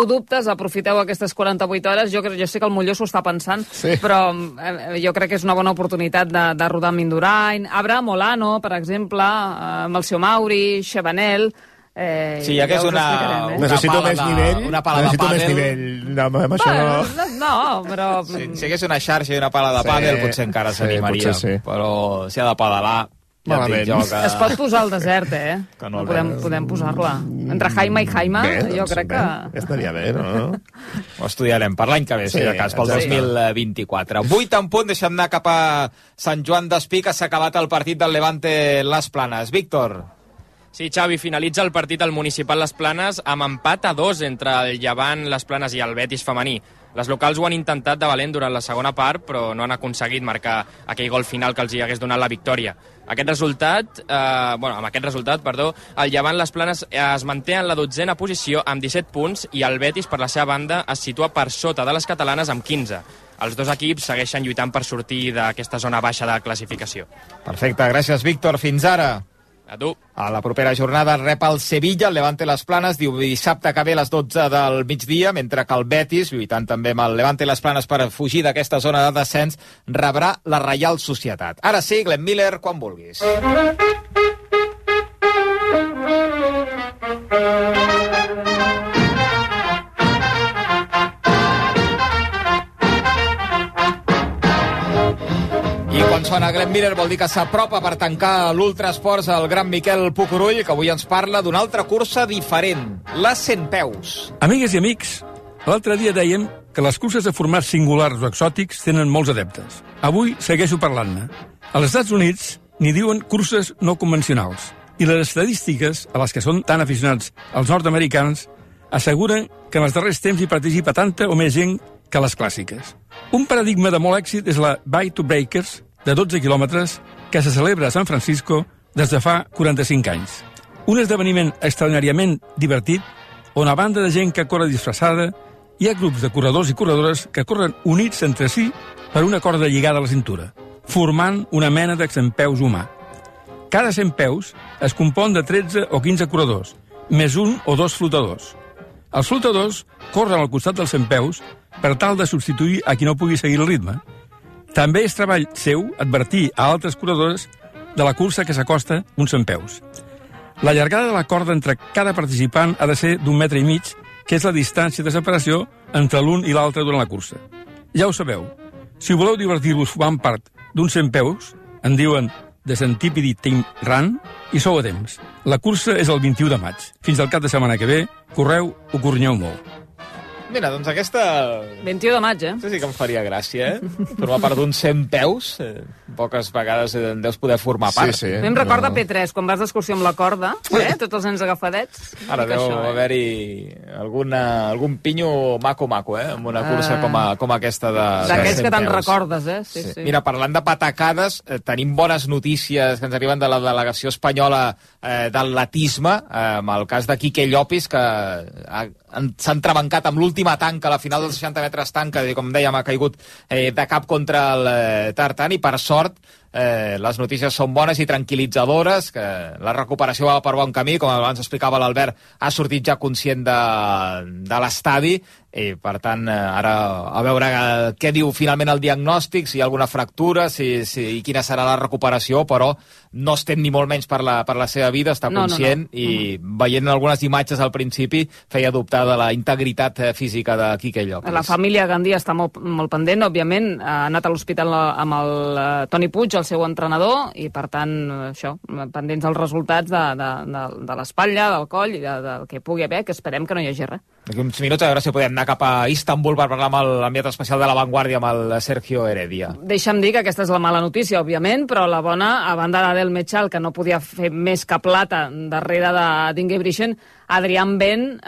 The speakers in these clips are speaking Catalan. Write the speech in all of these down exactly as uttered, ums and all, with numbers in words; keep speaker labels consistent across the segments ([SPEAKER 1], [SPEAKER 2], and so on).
[SPEAKER 1] teniu dubtes, aprofiteu aquestes quaranta-vuit hores. Jo, jo sé que el Molló s'ho està pensant, sí. però eh, jo crec que és una bona oportunitat de, de rodar amb Indurain. Abraham Olano, per exemple, eh, Melcior Mauri, Chabanel... Eh,
[SPEAKER 2] sí, ja que és una...
[SPEAKER 3] Eh? Necessito més de, nivell.
[SPEAKER 2] Una pala
[SPEAKER 3] necessito
[SPEAKER 2] de
[SPEAKER 3] més nivell. No, amb això no...
[SPEAKER 1] no, no, però...
[SPEAKER 2] Sí, si hagués una xarxa i una pala de sí, pàdel, potser encara
[SPEAKER 3] sí,
[SPEAKER 2] s'animaria.
[SPEAKER 3] Sí.
[SPEAKER 2] Però si ha de pedalar... Ja
[SPEAKER 3] jo
[SPEAKER 2] que...
[SPEAKER 1] Es pot posar al desert, eh?
[SPEAKER 2] Que no,
[SPEAKER 1] no podem, podem posar-la. Entre Jaime i Jaime, bé, doncs, jo crec bé.
[SPEAKER 3] que... Estaria bé, no?
[SPEAKER 2] Ho estudiarem per l'any que ve, sí, si de cas, pel dos mil vint-i-quatre. Vuit en punt, deixem anar cap a Sant Joan d'Espí, que s'ha acabat el partit del Levante Les Planes. Víctor.
[SPEAKER 4] Sí, Xavi, finalitza el partit al Municipal Les Planes amb empat a dos entre el Llevant, Les Planes i el Betis femení. Les locals ho han intentat de valent durant la segona part, però no han aconseguit marcar aquell gol final que els hi hagués donat la victòria. Aquest resultat, eh, bueno, amb aquest resultat, perdó, el Llevant Les Planes es manté en la dotzena posició amb disset punts i el Betis, per la seva banda, es situa per sota de les catalanes amb quinze. Els dos equips segueixen lluitant per sortir d'aquesta zona baixa de classificació.
[SPEAKER 2] Perfecte, gràcies, Víctor. Fins ara.
[SPEAKER 4] A tu.
[SPEAKER 2] A la propera jornada rep el Sevilla, el Levante Les Planes, diu dissabte que ve a les dotze del migdia, mentre que el Betis, lluitant també amb el Levante Les Planes per fugir d'aquesta zona de descens, rebrà la Reial Societat. Ara sí, Glenn Miller, quan vulguis. I quan sona Glenn Miller vol dir que s'apropa per tancar l'Ultrasports el gran Miquel Pucurull, que avui ens parla d'una altra cursa diferent, la cent peus.
[SPEAKER 5] Amigues i amics, l'altre dia dèiem que les curses de formats singulars o exòtics tenen molts adeptes. Avui segueixo parlant-ne. Als Estats Units n'hi diuen curses no convencionals, i les estadístiques, a les que són tan aficionats els nord-americans, asseguren que en els darrers temps hi participa tanta o més gent que les clàssiques. Un paradigma de molt èxit és la Bike to Breakers, de dotze quilòmetres, que se celebra a San Francisco des de fa quaranta-cinc anys. Un esdeveniment extraordinàriament divertit, on a banda de gent que corre disfressada, hi ha grups de corredors i corredores que corren units entre si per una corda lligada a la cintura, formant una mena de centpeus humà. Cada centpeus es compon de tretze o quinze corredors, més un o dos flotadors. Els flotadors corren al costat dels centpeus per tal de substituir a qui no pugui seguir el ritme. També és treball seu advertir a altres corredors de la cursa que s'acosta uns centpeus. La llargada de la corda entre cada participant ha de ser d'un metre i mig, que és la distància de separació entre l'un i l'altre durant la cursa. Ja ho sabeu, si voleu divertir-vos formant part d'uns centpeus, en diuen de Centipede Team Run, i sou a temps. La cursa és el vint-i-u de maig. Fins al cap de setmana que ve, correu o corrinyeu molt.
[SPEAKER 2] Mira, doncs aquesta...
[SPEAKER 1] vint-i-u de maig, eh?
[SPEAKER 2] Sí, sí que em faria gràcia, eh? Formar part d'uns cent peus, eh? Poques vegades en deus poder formar part.
[SPEAKER 3] Sí, sí.
[SPEAKER 1] A mi em recorda P tres, quan vas d'excursió amb la corda, eh? Tots els nens agafadets.
[SPEAKER 2] Ara deu
[SPEAKER 1] això, eh?
[SPEAKER 2] haver-hi alguna, algun pinyo maco-maco, eh? Amb una cursa uh... com, a, com aquesta de...
[SPEAKER 1] D'aquells que te'n recordes, eh? Sí, sí.
[SPEAKER 2] Sí. Mira, parlant de patacades, eh, tenim bones notícies que ens arriben de la delegació espanyola eh, d'atletisme, eh, amb el cas de Quique Llopis, que ha, s'ha entrebancat amb l'última tanca, a la final dels seixanta metres tanca, i com dèiem, ha caigut eh, de cap contra el eh, tartan, i per sort eh, les notícies són bones i tranquil·litzadores, que la recuperació va per bon camí, com abans explicava l'Albert, ha sortit ja conscient de, de l'estadi, i per tant ara a veure què diu finalment el diagnòstic, si hi ha alguna fractura, si, si, i quina serà la recuperació, però no estem ni molt menys per la, per la seva vida, està
[SPEAKER 1] no,
[SPEAKER 2] conscient, no, no. i uh-huh. veient algunes imatges al principi feia dubtar de la integritat física de Quique Llopis.
[SPEAKER 1] La família Gandia està molt, molt pendent, òbviament, ha anat a l'hospital amb el uh, Toni Puig, el seu entrenador, i per tant, això, pendents dels resultats de, de, de, de l'espatlla, del coll i de, del que pugui haver, que esperem que no hi hagi res.
[SPEAKER 2] D'aquí uns minuts a veure si podem anar cap a Istanbul per parlar amb l'enviat especial de La Vanguardia, amb el Sergio Heredia.
[SPEAKER 1] Deixa'm dir que aquesta és la mala notícia, òbviament, però la bona, a banda d'Adel Mechal, que no podia fer més que plata darrere d'Ingebrigtsen, Adrián Ben eh,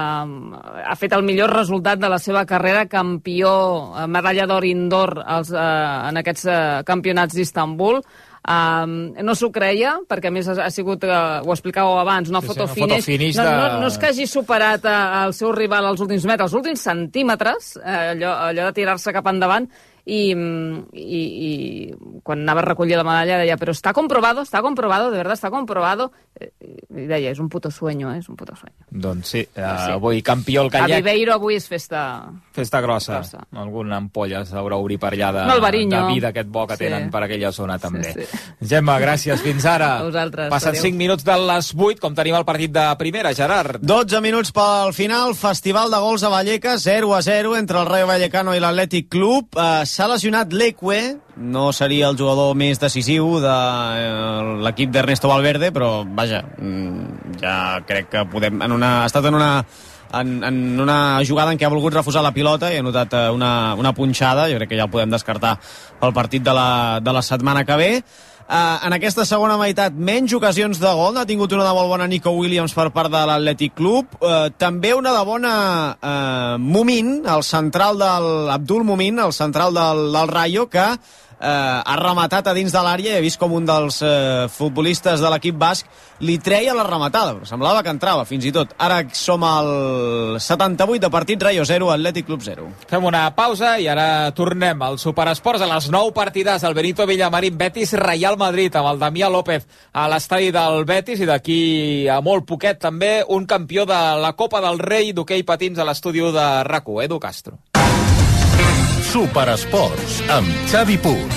[SPEAKER 1] ha fet el millor resultat de la seva carrera, campió, eh, medalla d'or indoor als, eh, en aquests eh, campionats d'Istanbul. Um, no s'ho creia, perquè a més ha sigut, uh, ho explicàveu abans, una
[SPEAKER 2] sí,
[SPEAKER 1] foto
[SPEAKER 2] sí,
[SPEAKER 1] finish,
[SPEAKER 2] finish
[SPEAKER 1] no,
[SPEAKER 2] de...
[SPEAKER 1] no, no és que hagi superat uh, el seu rival als últims metres, els últims centímetres, uh, allò, allò de tirar-se cap endavant, i, i, i quan anava a recollir la medalla deia, però està comprobado, està comprobado, de verdad està comprobado, i deia, és un puto sueño, eh? És un puto sueño.
[SPEAKER 2] Doncs sí, uh,
[SPEAKER 1] sí.
[SPEAKER 2] avui campió el
[SPEAKER 1] gallec. A
[SPEAKER 2] Viveiro
[SPEAKER 1] avui és festa...
[SPEAKER 2] Festa grossa. grossa. Alguna ampolla s'haurà obrir per allà de,
[SPEAKER 1] de
[SPEAKER 2] vida aquest bo que sí. tenen per aquella zona també.
[SPEAKER 1] Sí, sí.
[SPEAKER 2] Gemma, gràcies, fins ara.
[SPEAKER 1] A vosaltres.
[SPEAKER 2] Passen cinc minuts de les vuit, com tenim el partit de primera, Gerard.
[SPEAKER 6] dotze minuts pel final, festival de gols a Vallecas, zero a zero entre el Rayo Vallecano i l'Atlètic Club. Uh, S'ha lesionat l'Eque, no seria el jugador més decisiu de uh, l'equip d'Ernesto Valverde, però vaja, ja crec que podem... En una, ha estat en una... En, en una jugada en què ha volgut refusar la pilota i ha notat una, una punxada, jo crec que ja el podem descartar pel partit de la, de la setmana que ve. Uh, en aquesta segona meitat menys ocasions de gol, n'ha tingut una de molt bona Nico Williams per part de l'Atlètic Club, uh, també una de bona uh, Mumin, el central del Abdul Mumin, el central del, del Rayo, que Uh, ha rematat a dins de l'àrea i he vist com un dels uh, futbolistes de l'equip basc li treia la rematada, però semblava que entrava fins i tot. Ara som al setanta-vuit de partit, Rayo zero, Atlètic Club zero.
[SPEAKER 2] Fem una pausa i ara tornem al Superesports a les nou partides, el Benito Villamarín, Betis, Real Madrid, amb el Damià López a l'estadi del Betis, i d'aquí a molt poquet també un campió de la Copa del Rei d'hoquei patins a l'estudi de RAC u, Edu Castro.
[SPEAKER 7] Superesports, amb Xavi Puig.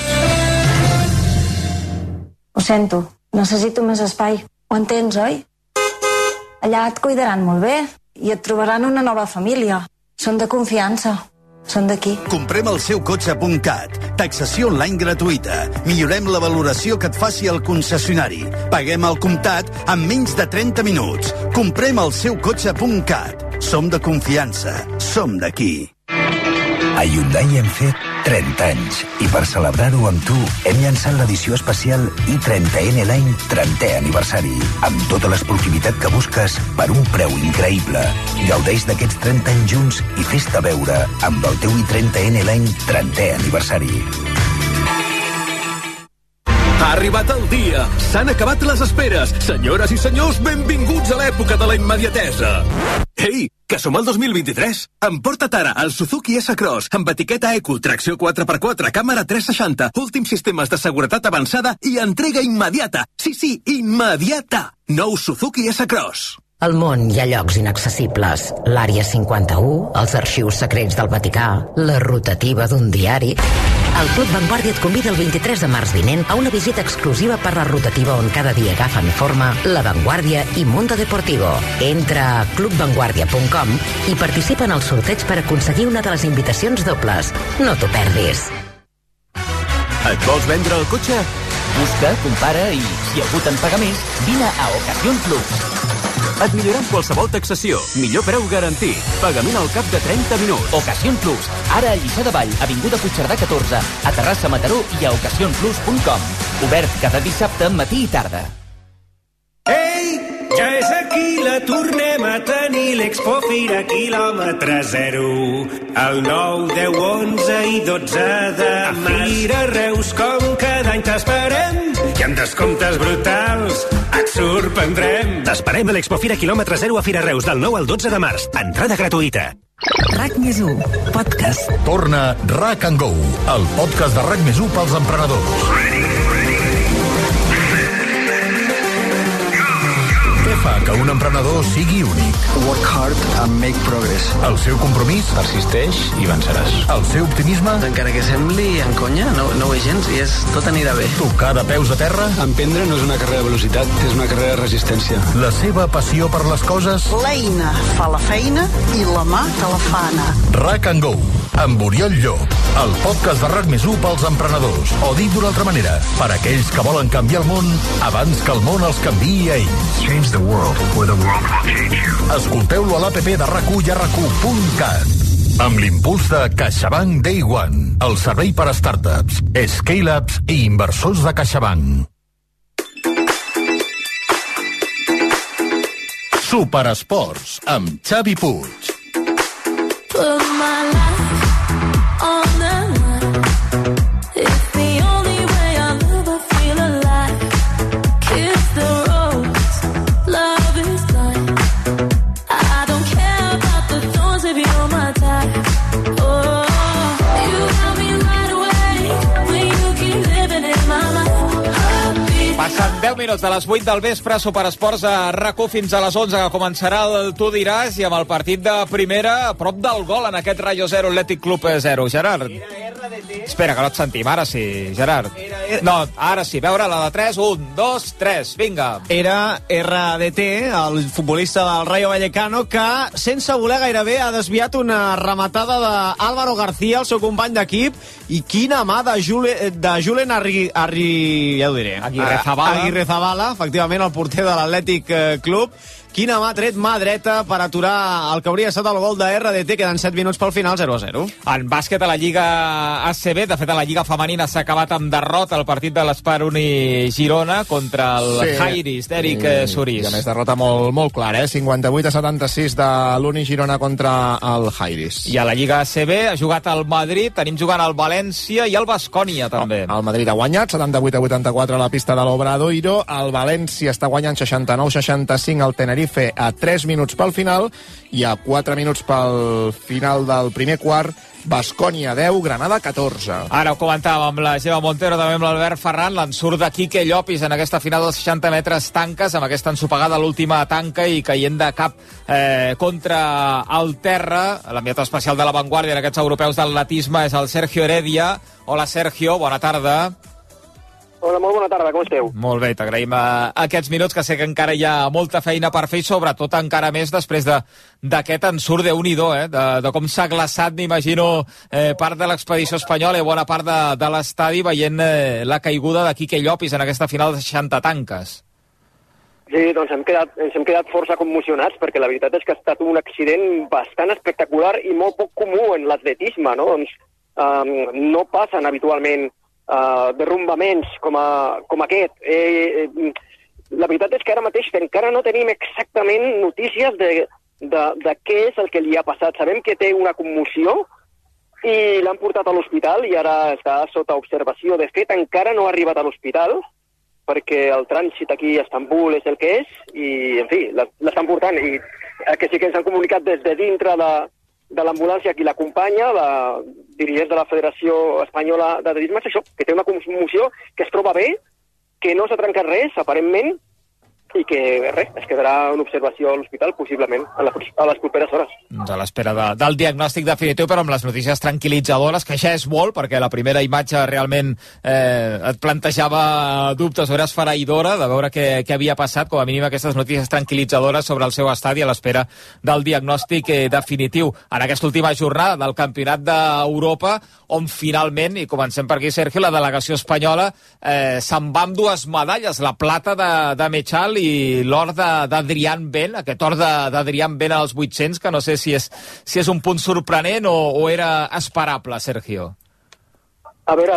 [SPEAKER 8] Ho sento, necessito més espai. Ho entens, oi? Allà et cuidaran molt bé i et trobaran una nova família. Són de confiança. Són d'aquí.
[SPEAKER 7] Comprem el seu cotxe punt cat. Taxació online gratuïta. Millorem la valoració que et faci el concessionari. Paguem al comptat en menys de trenta minuts. Comprem el seu cotxe punt cat. Som de confiança. Som d'aquí.
[SPEAKER 9] A Hyundai hem fet trenta anys i per celebrar-ho amb tu hem llançat l'edició especial i trenta N Line trentè aniversari amb tota l'esportivitat que busques per un preu increïble. Gaudeix d'aquests trenta anys junts i fes-te veure amb el teu i trenta N Line trentè aniversari.
[SPEAKER 10] Ha arribat el dia. S'han acabat les esperes. Senyores i senyors, benvinguts a l'època de la immediatesa. Ei, que som al dos mil vint-i-tres. Emporta't ara el Suzuki S-Cross amb etiqueta Eco, tracció quatre per quatre, càmera tres seixanta, últims sistemes de seguretat avançada i entrega immediata. Sí, sí, immediata. Nou Suzuki S-Cross.
[SPEAKER 11] Al món hi ha llocs inaccessibles. L'Àrea cinquanta-u, els arxius secrets del Vaticà, la rotativa d'un diari... El Club Vanguardia et convida el vint-i-tres de març vinent a una visita exclusiva per la rotativa on cada dia agafen forma La Vanguardia i Mundo Deportivo. Entra a club vanguardia punt com i participa en el sorteig per aconseguir una de les invitacions dobles. No t'ho perdis.
[SPEAKER 10] Et vols vendre el cotxe? Busca, compara i, si algú te'n paga més, vine a Ocasión Plus. Et millorem qualsevol taxació. Millor preu garantit. Pagament al cap de trenta minuts.
[SPEAKER 12] Ocasión Plus. Ara a Lliçà de Vall, avinguda Puigcerdà catorze, a Terrassa, Mataró i a ocasión plus punt com. Obert cada dissabte, matí i tarda.
[SPEAKER 13] Ei, ja és aquí, la tornem a tenir, l'Expo Fira quilòmetre zero. El nou, deu, onze i dotze de març. Fira Reus, com cada any t'esperem, i amb descomptes brutals et sorprendrem. T'esperem a l'Expo Fira quilòmetre zero a Fira Reus, del nou al dotze de març. Entrada gratuïta.
[SPEAKER 14] RAC més u, podcast.
[SPEAKER 7] Torna RAC and Go, el podcast de RAC més u pels emprenedors. Què fa que un emprenedor sigui únic?
[SPEAKER 15] Work hard and make progress.
[SPEAKER 7] El seu compromís?
[SPEAKER 15] Persisteix i venceràs.
[SPEAKER 7] El seu optimisme?
[SPEAKER 15] Encara que sembli en conya, no, no ho és gens i és tot anirà bé.
[SPEAKER 7] Tocar de peus a terra?
[SPEAKER 15] Emprendre no és una carrera de velocitat, és una carrera de resistència.
[SPEAKER 7] La seva passió per les coses?
[SPEAKER 16] L'eina fa la feina i la mà te la fa anar.
[SPEAKER 7] RAC and Go, amb Oriol Llop, el podcast de RAC més u pels emprenedors. O dit d'una altra manera, per aquells que volen canviar el món abans que el món els canviï a ells.
[SPEAKER 17] Change the world, or the world will change you.
[SPEAKER 7] Escolteu-lo a l'A P P de RAC u i a rac u punt cat. Amb l'impuls de CaixaBank Day One, el servei per a startups, scale-ups i inversors de CaixaBank. Superesports, amb Xavi Puig.
[SPEAKER 18] Put my life on the line. It's the only way I'll ever feel alive. Kiss the rose, love is blind. I don't care about the thorns if you're my type. Oh, you got me right away.
[SPEAKER 2] Passen deu minuts de les vuit del vespre, Superesports a RAC1 fins a les onze, que començarà el Tu diràs, i amb el partit de primera a prop del gol en aquest Rayo zero, Atlètic Club zero. Gerard? Espera, que no et sentim. Ara sí, Gerard. No, ara sí. Veure la de tres. Un, dos, tres. Vinga.
[SPEAKER 6] Era R D T, el futbolista del Rayo Vallecano, que, sense voler gairebé, ha desviat una rematada d'Álvaro García, el seu company d'equip, i quina mà de, Jule, de Julen Arri, Arri, ja ho diré.
[SPEAKER 2] Aguirre Zabala.
[SPEAKER 6] Aguirre Zabala, efectivament, el porter de l'Atlètic Club. Quina mà tret, mà dreta, per aturar el que hauria estat el gol de R D T. Queden set minuts pel final, zero a zero.
[SPEAKER 2] En bàsquet a la Lliga A C B, de fet a la Lliga Femenina s'ha acabat amb derrota el partit de l'Esperoni Girona contra el sí. Jairis d'Eric Surís.
[SPEAKER 3] I a més derrota molt, molt clara, eh? cinquanta-vuit a setanta-sis de l'Uni Girona contra el Jairis.
[SPEAKER 2] I a la Lliga A C B ha jugat el Madrid, tenim jugant el València i el Baskonia també.
[SPEAKER 3] El, el Madrid ha guanyat, setanta-vuit a vuitanta-quatre a la pista de l'Obradoiro, el València està guanyant seixanta-nou a seixanta-cinc al Tenerife a tres minuts pel final, i a quatre minuts pel final del primer quart, Baskonia deu, Granada catorze.
[SPEAKER 2] Ara ho comentàvem amb la Gemma Montero, també amb l'Albert Ferran, l'ensurt de Quique Llopis en aquesta final dels seixanta metres tanques, amb aquesta ensopegada a l'última tanca i caient de cap eh, contra el terra. L'enviat especial de La Vanguardia en aquests europeus d'atletisme és el Sergio Heredia. Hola, Sergio, bona tarda.
[SPEAKER 19] Hola, molt bona tarda, com esteu?
[SPEAKER 2] Molt bé, t'agraïm uh, aquests minuts, que sé que encara hi ha molta feina per fer, i sobretot encara més després d'aquest ensurt de Unido, eh? de, de com s'ha glaçat, m'imagino, eh, part de l'expedició espanyola i bona part de, de l'estadi veient eh, la caiguda de Quique Llopis en aquesta final de seixanta tanques.
[SPEAKER 19] Sí, doncs hem quedat, ens hem quedat força commocionats, perquè la veritat és que ha estat un accident bastant espectacular i molt poc comú en l'atletisme, no? Doncs um, no passen habitualment Uh, derrumbaments com, a, com aquest. Eh, eh, la veritat és que ara mateix encara no tenim exactament notícies de, de, de què és el que li ha passat. Sabem que té una commoció i l'han portat a l'hospital i ara està sota observació. De fet, encara no ha arribat a l'hospital perquè el trànsit aquí a Istanbul és el que és i, en fi, l'estan portant. I el que sí que ens han comunicat des de dintre de de l'ambulància qui l'acompanya, la dirigent de la Federació Espanyola d'Atletisme, és això, que té una commoció, que es troba bé, que no s'ha trencat res, aparentment, i que res, es quedarà en observació a l'hospital, possiblement, a, la, a les properes hores.
[SPEAKER 2] Doncs a l'espera de, del diagnòstic definitiu, però amb les notícies tranquil·litzadores, que ja és molt, perquè la primera imatge realment eh, et plantejava dubtes, o era esfereïdora de veure què, què havia passat, com a mínim aquestes notícies tranquil·litzadores sobre el seu estadi a l'espera del diagnòstic eh, definitiu. En aquesta última jornada del Campionat d'Europa, on finalment, i comencem per aquí, Sergio, la delegació espanyola eh, se'n va amb dues medalles, la plata de, de Mechal i l'or d'Adrián Ben, aquest or d'Adrián Ben als vuit-cents, que no sé si és, si és un punt sorprenent o, o era esperable, Sergio.
[SPEAKER 19] A veure,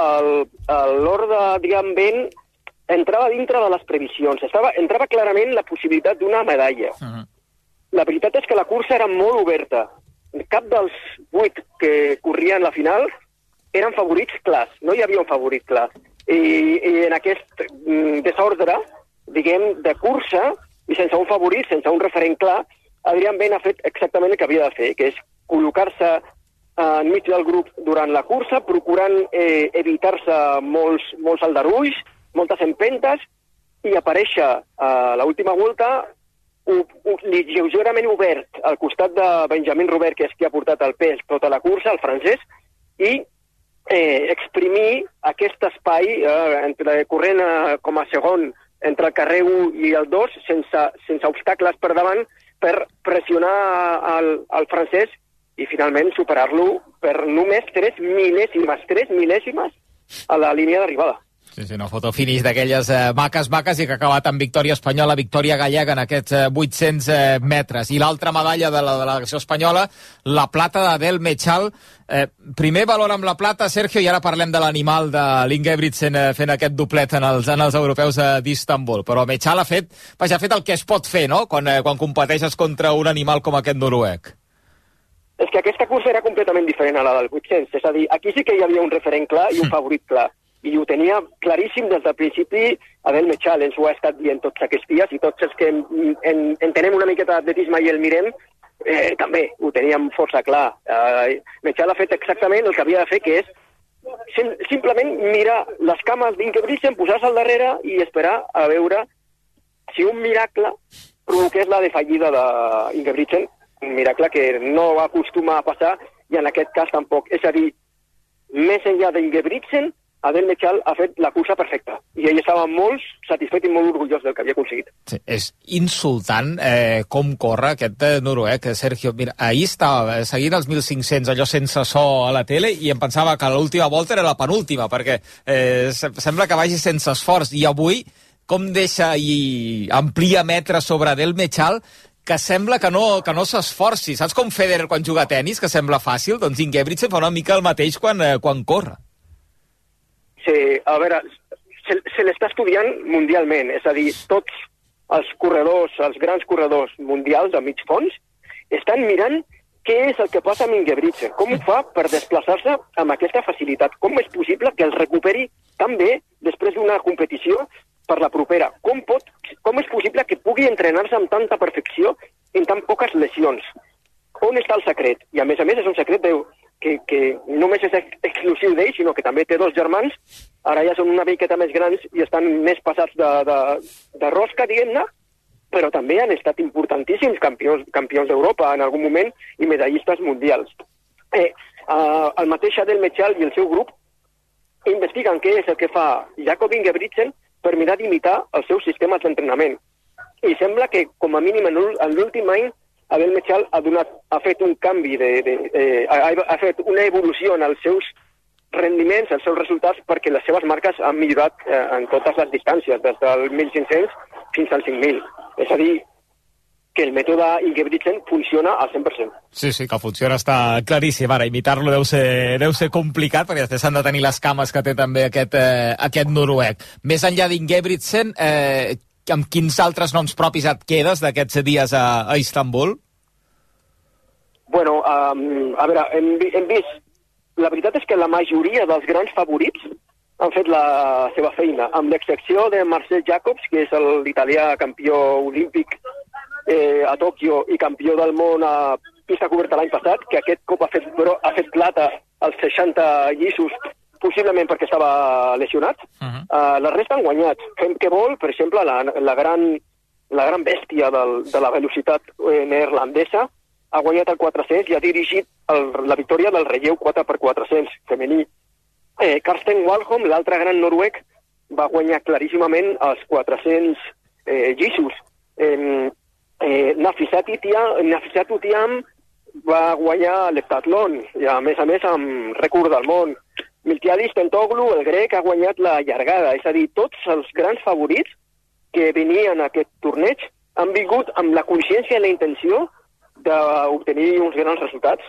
[SPEAKER 19] l'or d'Adrián Ben entrava dintre de les previsions. Estava, entrava clarament la possibilitat d'una medalla. Uh -huh. La veritat és que la cursa era molt oberta. Cap dels vuit que corrien la final eren favorits clars. No hi havia un favorit clar. I, i en aquest mm, desordre, diguem, de cursa, i sense un favorit, sense un referent clar, Adrián Ben ha fet exactament el que havia de fer, que és col·locar-se eh, enmig del grup durant la cursa, procurant eh, evitar-se molts, molts aldarulls, moltes empentes, i aparèixer a l'última volta u, u, lleugerament obert al costat de Benjamin Robert, que és qui ha portat el pes tota la cursa, el francès, i eh, exprimir aquest espai eh, entre, corrent eh, com a segon entre el carrer u i el dos, sense, sense obstacles per davant, per pressionar el, el francès i finalment superar-lo per només tres mil·lèsimes, tres mil·lèsimes a la línia d'arribada.
[SPEAKER 2] Sí, sí, una foto finish d'aquelles eh, maques, maques, i que ha acabat amb victòria espanyola, victòria gallega en aquests eh, vuit-cents eh, metres. I l'altra medalla de la delegació espanyola, la plata d'Adel Mechal. Eh, primer valor amb la plata, Sergio, i ara parlem de l'animal de l'Ingebrigtsen eh, fent aquest doblet en els, en els europeus eh, d'Istanbul. Però Mechal ha fet, vaja, ha fet el que es pot fer, no?, quan, eh, quan competeixes contra un animal com aquest noruec.
[SPEAKER 19] És que aquesta cursa era completament diferent a la del vuit-cents. És a dir, aquí sí que hi havia un referent clar i un favorit clar. I ho tenia claríssim des del principi Adel Mechal, ens ho ha estat dient tots aquests dies, i tots els que en, en, entenem una miqueta d'atletisme i el mirem, eh, també ho teníem força clar. Eh, Mechal ha fet exactament el que havia de fer, que és sim simplement mirar les cames d'Ingebrigtsen, posar-se al darrere i esperar a veure si un miracle provoqués la defallida d'Ingebrigtsen, un miracle que no va acostumar a passar i en aquest cas tampoc. És a dir, més enllà d'Ingebrigtsen, Adel Mechal ha fet la cursa perfecta i ell estava molt satisfet i molt orgullós del que havia aconseguit.
[SPEAKER 2] Sí, és insultant eh, com corre aquest eh, noruec, Sergio. Mira, ahir estava seguint els mil cinc-cents, allò sense so a la tele, i em pensava que l'última volta era la penúltima, perquè eh, sembla que vagi sense esforç. I avui, com deixa i amplia metres sobre Adel Mechal, que sembla que no, que no s'esforci. Saps com Federer quan juga a tennis, que sembla fàcil? Doncs Ingebrigtsen fa una mica el mateix quan, eh, quan corre.
[SPEAKER 19] Sí, a veure, se, se l'està estudiant mundialment, és a dir, tots els corredors, els grans corredors mundials de mig fons, estan mirant què és el que passa amb Ingebrigtsen, com ho fa per desplaçar-se amb aquesta facilitat, com és possible que el recuperi tan bé després d'una competició per la propera, com, pot, com és possible que pugui entrenar-se amb tanta perfecció en tan poques lesions. On està el secret? I a més a més és un secret de... Que, que només és exclusiu d'ell, sinó que també té dos germans, ara ja són una miqueta més grans i estan més passats de, de, de rosca, diguem-ne, però també han estat importantíssims campions, campions d'Europa en algun moment i medallistes mundials. Eh, eh, el mateix Adel Mechal i el seu grup investiguen què és el que fa Jakob Ingebrigtsen per mirar d'imitar els seus sistemes d'entrenament. I sembla que, com a mínim, en l'últim any, Adel Mechal ha, donat, ha fet un canvi, de, de, eh, ha, ha fet una evolució en els seus rendiments, els seus resultats, perquè les seves marques han millorat eh, en totes les distàncies, des del mil cinc-cents fins al cinc mil. És a dir, que el mètode Ingebrigtsen funciona al cent per cent.
[SPEAKER 2] Sí, sí, que funciona, està claríssim. Ara, imitar-lo deu ser, deu ser complicat, perquè després s'han de tenir les cames que té també aquest, eh, aquest noruec. Més enllà d'Ingebrigtsen, eh, amb quins altres noms propis et quedes d'aquests dies a, a Istanbul?
[SPEAKER 19] Bueno, um, a veure, hem, hem vist... La veritat és que la majoria dels grans favorits han fet la seva feina, amb l'excepció de Marcel Jacobs, que és l'italià campió olímpic eh, a Tòquio i campió del món a pista coberta l'any passat, que aquest cop ha fet, però, ha fet plata als seixanta lliços, possiblement perquè estava lesionat. Uh-huh. uh, la resta han guanyat. Femke Bol, per exemple, la, la, gran, la gran bèstia del, de la velocitat eh, neerlandesa, ha guanyat el quatre-cents i ha dirigit el, la victòria del relleu quatre per quatre-cents femení. Eh, Karsten Warholm, l'altre gran noruec, va guanyar claríssimament els quatre-cents eh, lliços. Eh, eh, Nafisat Utiam va guanyar l'heptatlon, i a més a més amb rècord del món. Miltiadis Tentoglu, el grec, ha guanyat la llargada. És a dir, tots els grans favorits que venien a aquest torneig han vingut amb la consciència i la intenció d'obtenir uns grans resultats.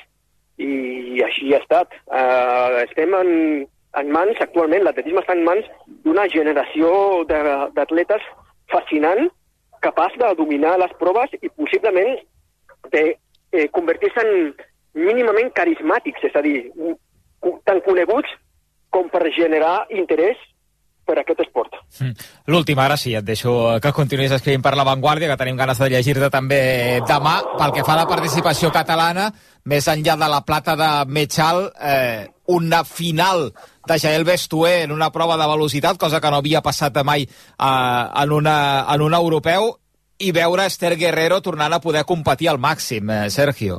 [SPEAKER 19] I així ha estat. Uh, estem en, en mans, actualment, l'atletisme està en mans d'una generació d'atletes fascinant, capaç de dominar les proves i possiblement de eh, convertir-se en mínimament carismàtics, és a dir, tan coneguts com per generar interès per aquest esport.
[SPEAKER 2] Mm. L'última, ara sí, et deixo que continuïs escrivint per La Vanguardia, que tenim ganes de llegir-te també demà. Pel que fa a la participació catalana, més enllà de la plata de Mechal, eh, una final de Jael Bestué en una prova de velocitat, cosa que no havia passat mai eh, en, una, en un europeu, i veure Esther Guerrero tornant a poder competir al màxim, eh, Sergio.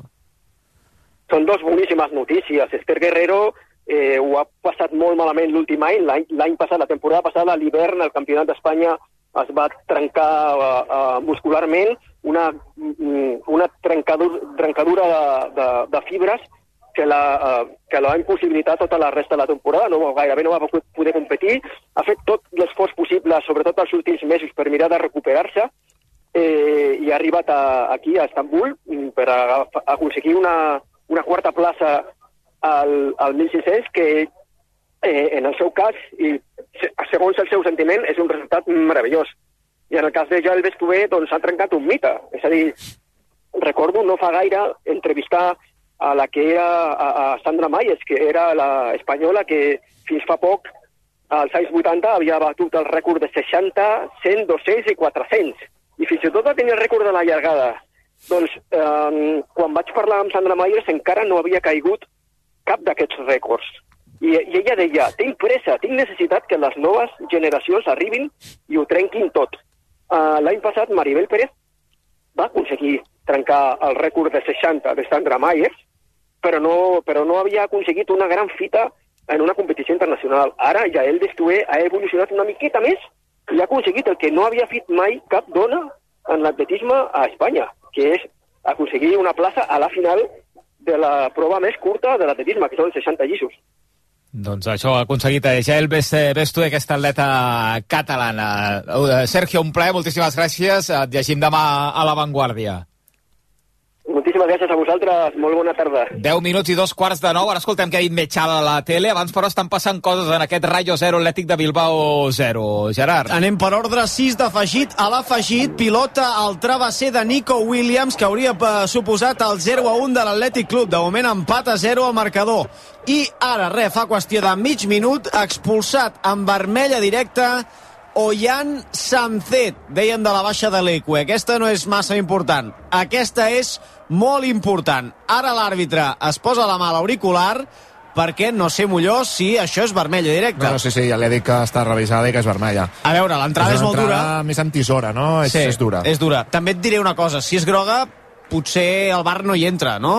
[SPEAKER 19] Són dos boníssimes notícies. Esther Guerrero eh, ho ha passat molt malament l'últim any. L'any passat, la temporada passada, a l'hivern, el Campionat d'Espanya es va trencar uh, uh, muscularment, una, una trencadura, trencadura de, de, de fibres que la, uh, que la va impossibilitar tota la resta de la temporada. No, gairebé no va poder competir. Ha fet tot l'esforç possible, sobretot els últims mesos, per mirar de recuperar-se. Eh, i ha arribat a, aquí, a Istanbul, per a, a aconseguir una, una quarta plaça al, al mil cinc-cents, que eh, en el seu cas, i segons el seu sentiment, és un resultat meravellós. I en el cas de Jael Bestué, doncs s'ha trencat un mite. És a dir, recordo no fa gaire entrevistar a la que era a, a Sandra Mayes, que era la espanyola que fins fa poc, als anys vuitanta, havia batut el rècord de seixanta, cent, dos-cents i quatre-cents. I fins i tot va tenir el rècord de la llargada. Doncs, eh, quan vaig parlar amb Sandra Mayers, encara no havia caigut cap d'aquests rècords. I, i ella deia, tinc pressa, tinc necessitat que les noves generacions arribin i ho trenquin tot. Uh, L'any passat, Maribel Pérez va aconseguir trencar el rècord de seixanta de Sandra Myers, però no, però no havia aconseguit una gran fita en una competició internacional. Ara Yael Destué ha evolucionat una miqueta més i ha aconseguit el que no havia fet mai cap dona en l'atletisme a Espanya, que és aconseguir una plaça a la final de la prova més curta de l'atletisme, que són seixanta lliços.
[SPEAKER 2] Doncs això ha aconseguit Jael Bestué, aquesta atleta catalana. Sergio, un plaer, moltíssimes gràcies. Et llegim demà a La Vanguardia.
[SPEAKER 19] Moltíssimes gràcies a vosaltres, molt bona tarda.
[SPEAKER 2] deu minuts i dos quarts de nou, ara escoltem què ha dit Mechal a la tele, abans però estan passant coses en aquest Rayo zero, Atlètic de Bilbao zero. Gerard.
[SPEAKER 6] Anem per ordre, sis d'afegit, a l'afegit, pilota el travesser de Nico Williams, que hauria suposat el zero a un de l'Atlètic Club, de moment empat a zero al marcador. I ara, res, fa qüestió de mig minut, expulsat en vermella directa, Ollán Sancet, dèiem de la baixa de l'Eque. Aquesta no és massa important, aquesta és molt important. Ara l'àrbitre es posa la mà a l'auricular perquè no sé millor si això és vermella directa.
[SPEAKER 3] No, no, sí, sí, ja li he dit que està revisada i que és vermella.
[SPEAKER 6] A veure, l'entrada és, és molt dura.
[SPEAKER 3] Més amb tisora, no? És,
[SPEAKER 6] sí,
[SPEAKER 3] és dura.
[SPEAKER 6] és dura. També et diré una cosa, si és groga, potser el V A R no hi entra, no?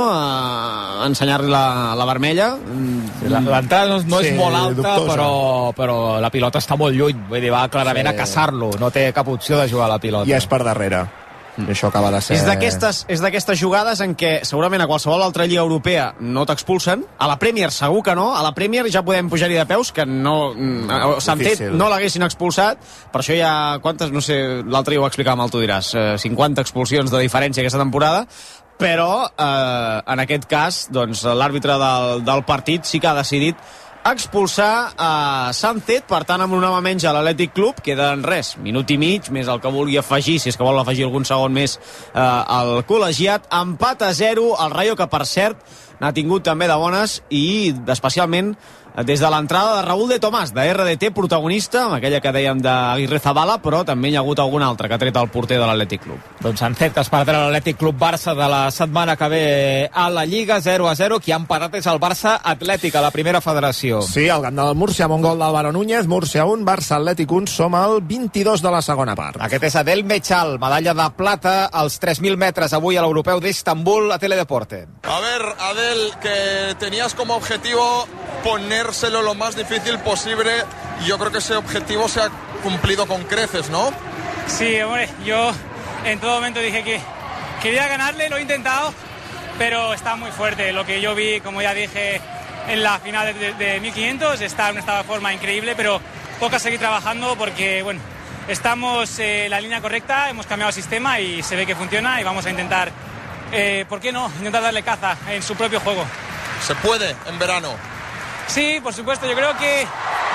[SPEAKER 6] A ensenyar-li la, la vermella.
[SPEAKER 2] Sí, l'entrada no, no sí, és molt alta, però, però la pilota està molt lluny. Vull dir, va clarament sí. a caçar-lo. No té cap opció de jugar a la pilota.
[SPEAKER 3] I és per darrere. Mm. Això acaba de ser...
[SPEAKER 6] És d'aquestes jugades en què segurament a qualsevol altra lliga europea no t'expulsen. A la Premier segur que no. A la Premier ja podem pujar-hi de peus, que no... Sancet no l'haguessin expulsat. Per això hi ha... Quantes? No sé, l'altre dia ho explicàvem, tu diràs. cinquanta expulsions de diferència aquesta temporada. Però, eh, en aquest cas, doncs, l'àrbitre del, del partit sí que ha decidit expulsar a Sancet, per tant amb un home menys a l'Atlètic Club, queda en res, minut i mig, més el que vulgui afegir, si és que vol afegir algun segon més eh, al col·legiat. Empat a zero, el Rayo, que per cert n'ha tingut també de bones, i especialment des de l'entrada de Raúl de Tomàs, de R D T, protagonista, amb aquella que dèiem d'Aguirre Zabala, però també hi ha hagut algun altre que ha tret el porter de l'Atlètic Club.
[SPEAKER 2] Doncs Sancet, que es perdrà l'Atlètic Club Barça de la setmana que ve a la Lliga, zero a zero. Qui ha empatat és el Barça Atlètic a la primera federació.
[SPEAKER 3] Sí, al camp del Múrcia, amb un gol d'Álvaro Núñez, Múrcia un, Barça Atlètic un, som al vint-i-dos de la segona part.
[SPEAKER 2] Aquest és Adel Mechal, medalla de plata als tres mil metres avui a l'Europeu d'Istanbul a Teledeporte.
[SPEAKER 20] A ver, Adel, que tenías como objetivo ponérselo lo más difícil posible y yo creo que ese objetivo se ha cumplido con creces, ¿no?
[SPEAKER 21] Sí, hombre, yo en todo momento dije que quería ganarle, lo he intentado, pero está muy fuerte. Lo que yo vi, como ya dije, en la final de, de, de mil quinientos, está en un estado de forma increíble, pero toca seguir trabajando porque, bueno, estamos en la línea correcta, hemos cambiado el sistema y se ve que funciona y vamos a intentar, eh, ¿por qué no?, intentar darle caza en su propio juego.
[SPEAKER 20] ¿Se puede en verano?
[SPEAKER 21] Sí, por supuesto, yo creo que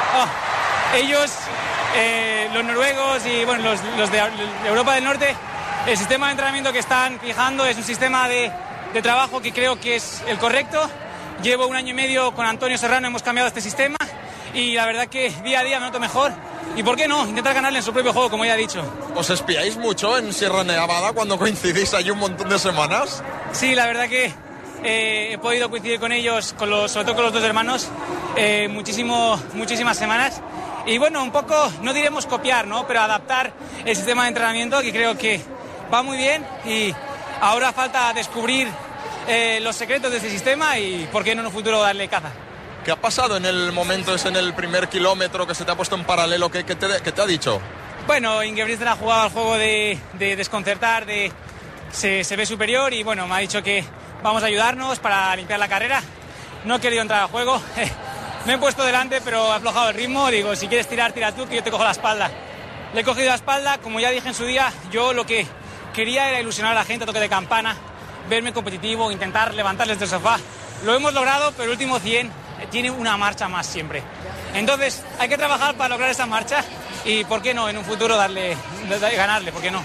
[SPEAKER 21] oh, ellos, eh, los noruegos y bueno, los, los de Europa del Norte, el sistema de entrenamiento que están fijando es un sistema de, de trabajo que creo que es el correcto. Llevo un año y medio con Antonio Serrano, hemos cambiado este sistema y la verdad que día a día me noto mejor. ¿Y por qué no? Intentar ganarle en su propio juego, como ya he dicho.
[SPEAKER 20] ¿Os espiáis mucho en Sierra Nevada cuando coincidís allí un montón de semanas?
[SPEAKER 21] Sí, la verdad que Eh, he podido coincidir con ellos, con los, sobre todo con los dos hermanos, eh, muchísimo, muchísimas semanas. Y bueno, un poco, no diremos copiar, ¿no?, pero adaptar el sistema de entrenamiento, que creo que va muy bien. Y ahora falta descubrir eh, los secretos de este sistema y, ¿por qué no en un futuro darle caza?
[SPEAKER 20] ¿Qué ha pasado en el momento, es en el primer kilómetro que se te ha puesto en paralelo? ¿Qué, qué, te, qué te ha dicho?
[SPEAKER 21] Bueno, Ingebrigtsen ha jugado al juego de, de desconcertar, de se, se ve superior y bueno, me ha dicho que vamos a ayudarnos para limpiar la carrera. No he querido entrar al juego. Me he puesto delante, pero he aflojado el ritmo. Digo, si quieres tirar, tira tú, que yo te cojo la espalda. Le he cogido la espalda. Como ya dije en su día, yo lo que quería era ilusionar a la gente a toque de campana, verme competitivo, intentar levantarles del sofá. Lo hemos logrado, pero el último cien tiene una marcha más siempre. Entonces, hay que trabajar para lograr esa marcha y, ¿por qué no?, en un futuro darle, ganarle, ¿por qué no?